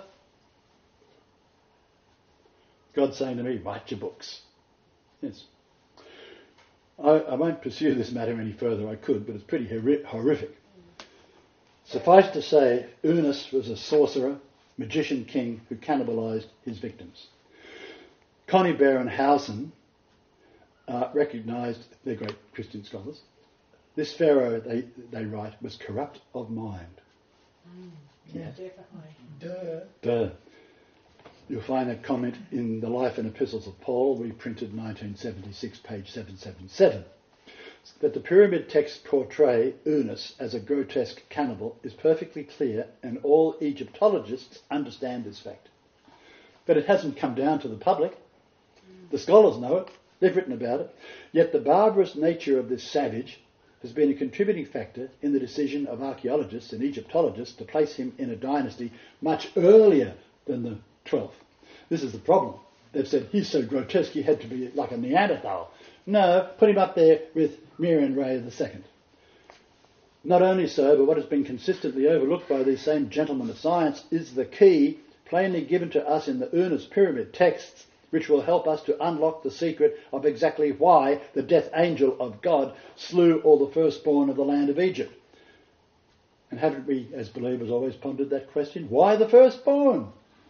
God's saying to me, write your books. Yes. I, I won't pursue this matter any further. I could, but it's pretty hor- horrific. Suffice to say, Unas was a sorcerer, magician king who cannibalised his victims. Connie Berenhausen uh, recognised, they're great Christian scholars, this pharaoh, they, they write, was corrupt of mind. Mm, yeah, definitely. Duh. Duh. You'll find that comment in the Life and Epistles of Paul, reprinted nineteen seventy-six, page seven seventy-seven. That the pyramid texts portray Unas as a grotesque cannibal is perfectly clear, and all Egyptologists understand this fact. But it hasn't come down to the public. The scholars know it. They've written about it. Yet the barbarous nature of this savage has been a contributing factor in the decision of archaeologists and Egyptologists to place him in a dynasty much earlier than the twelfth. This is the problem. They've said, he's so grotesque he had to be like a Neanderthal. No, put him up there with Miriam Ray the Second. Not only so, but what has been consistently overlooked by these same gentlemen of science is the key plainly given to us in the Unas pyramid texts, which will help us to unlock the secret of exactly why the death angel of God slew all the firstborn of the land of Egypt. And haven't we, as believers, always pondered that question? Why the firstborn?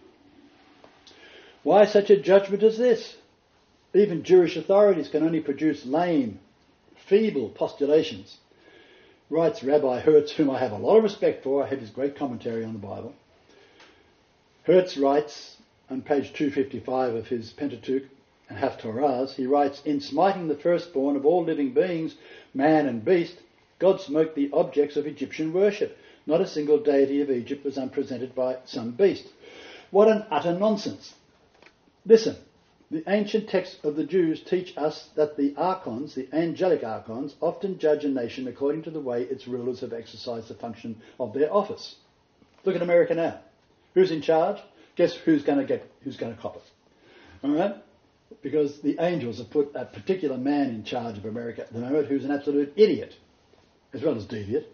Why such a judgment as this? Even Jewish authorities can only produce lame, feeble postulations. Writes Rabbi Hertz, whom I have a lot of respect for. I have his great commentary on the Bible. Hertz writes on page two fifty-five of his Pentateuch and Haftorahs, he writes, in smiting the firstborn of all living beings, man and beast, God smote the objects of Egyptian worship. Not a single deity of Egypt was unpresented by some beast. What an utter nonsense. Listen, the ancient texts of the Jews teach us that the archons, the angelic archons, often judge a nation according to the way its rulers have exercised the function of their office. Look at America now. Who's in charge? Guess who's going to get, who's going to cop it? All right? Because the angels have put a particular man in charge of America at the moment who's an absolute idiot, as well as deviant.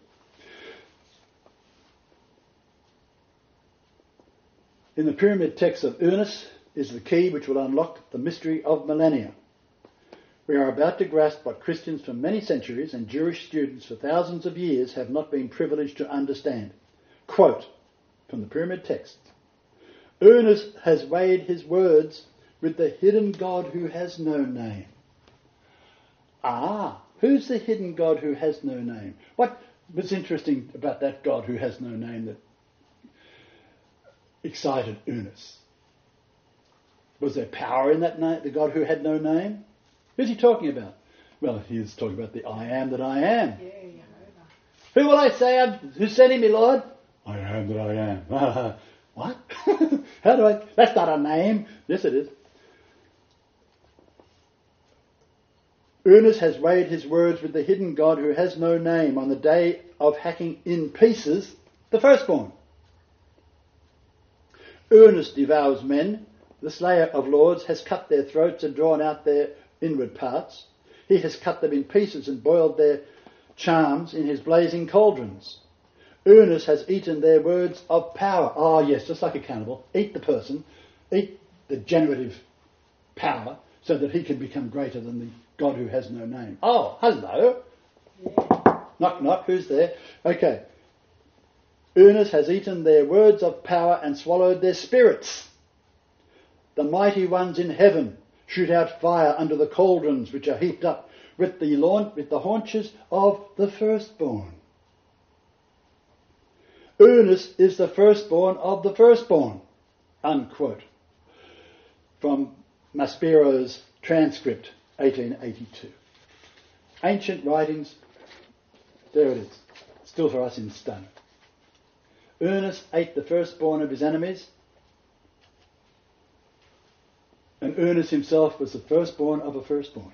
In the pyramid text of Unas is the key which will unlock the mystery of millennia. We are about to grasp what Christians for many centuries and Jewish students for thousands of years have not been privileged to understand. Quote from the pyramid text, Unas has weighed his words with the hidden God who has no name. Ah, who's the hidden God who has no name? What was interesting about that God who has no name that excited Unas? Was there power in that name, the God who had no name? Who's he talking about? Well, he's talking about the I am that I am. Yeah, Jehovah. Who will I say? I'm, who's sending me, Lord? I am that I am. What? How do I... That's not a name. Yes, it is. Unas has weighed his words with the hidden God who has no name on the day of hacking in pieces the firstborn. Unas devours men. The slayer of lords has cut their throats and drawn out their inward parts. He has cut them in pieces and boiled their charms in his blazing cauldrons. Unas has eaten their words of power. Oh yes, just like a cannibal. Eat the person, eat the generative power so that he can become greater than the God who has no name. Oh, hello. Yeah. Knock, knock, who's there? Okay. Unas has eaten their words of power and swallowed their spirits. The mighty ones in heaven shoot out fire under the cauldrons which are heaped up with the, launch, with the haunches of the firstborn. Unas is the firstborn of the firstborn. Unquote. From Maspero's transcript, eighteen eighty-two. Ancient writings, there it is, still for us in stone. Unas ate the firstborn of his enemies, and Unas himself was the firstborn of a firstborn.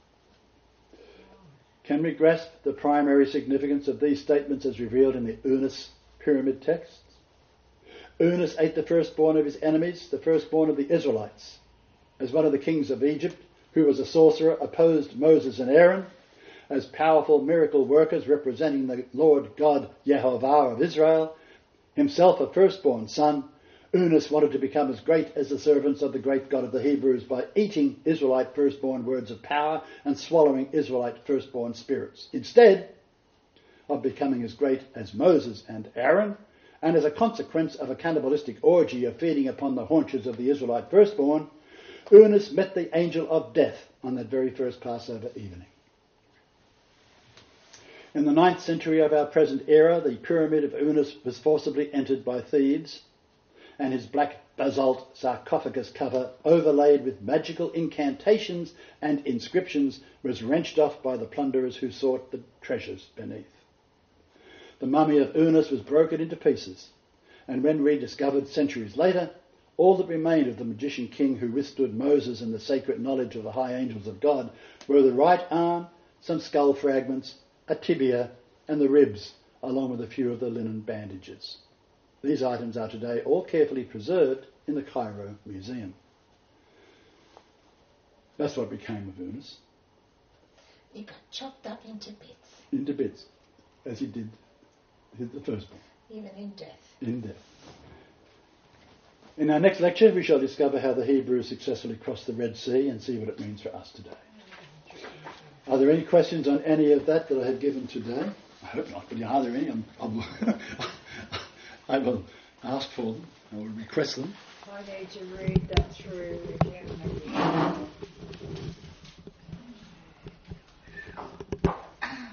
Can we grasp the primary significance of these statements as revealed in the Unas pyramid texts? Unas ate the firstborn of his enemies, the firstborn of the Israelites. As one of the kings of Egypt, who was a sorcerer, opposed Moses and Aaron as powerful miracle workers representing the Lord God Yehovah of Israel, Himself a firstborn son, Eunice wanted to become as great as the servants of the great God of the Hebrews by eating Israelite firstborn words of power and swallowing Israelite firstborn spirits, instead of becoming as great as Moses and Aaron, and as a consequence of a cannibalistic orgy of feeding upon the haunches of the Israelite firstborn, Eunice met the angel of death on that very first Passover evening. In the ninth century of our present era, the pyramid of Eunice was forcibly entered by thieves, and his black basalt sarcophagus cover, overlaid with magical incantations and inscriptions, was wrenched off by the plunderers who sought the treasures beneath. The mummy of Eunice was broken into pieces, and when rediscovered centuries later, all that remained of the magician king who withstood Moses and the sacred knowledge of the high angels of God were the right arm, some skull fragments, a tibia, and the ribs, along with a few of the linen bandages. These items are today all carefully preserved in the Cairo Museum. That's what became of Eunice. He got chopped up into bits, Into bits, as he did the firstborn. even in death. In death. In our next lecture, we shall discover how the Hebrews successfully crossed the Red Sea and see what it means for us today. Are there any questions on any of that that I have given today? I hope not, but are there any? I'm, I'm I will ask for them. I will request them. I need to read that through again.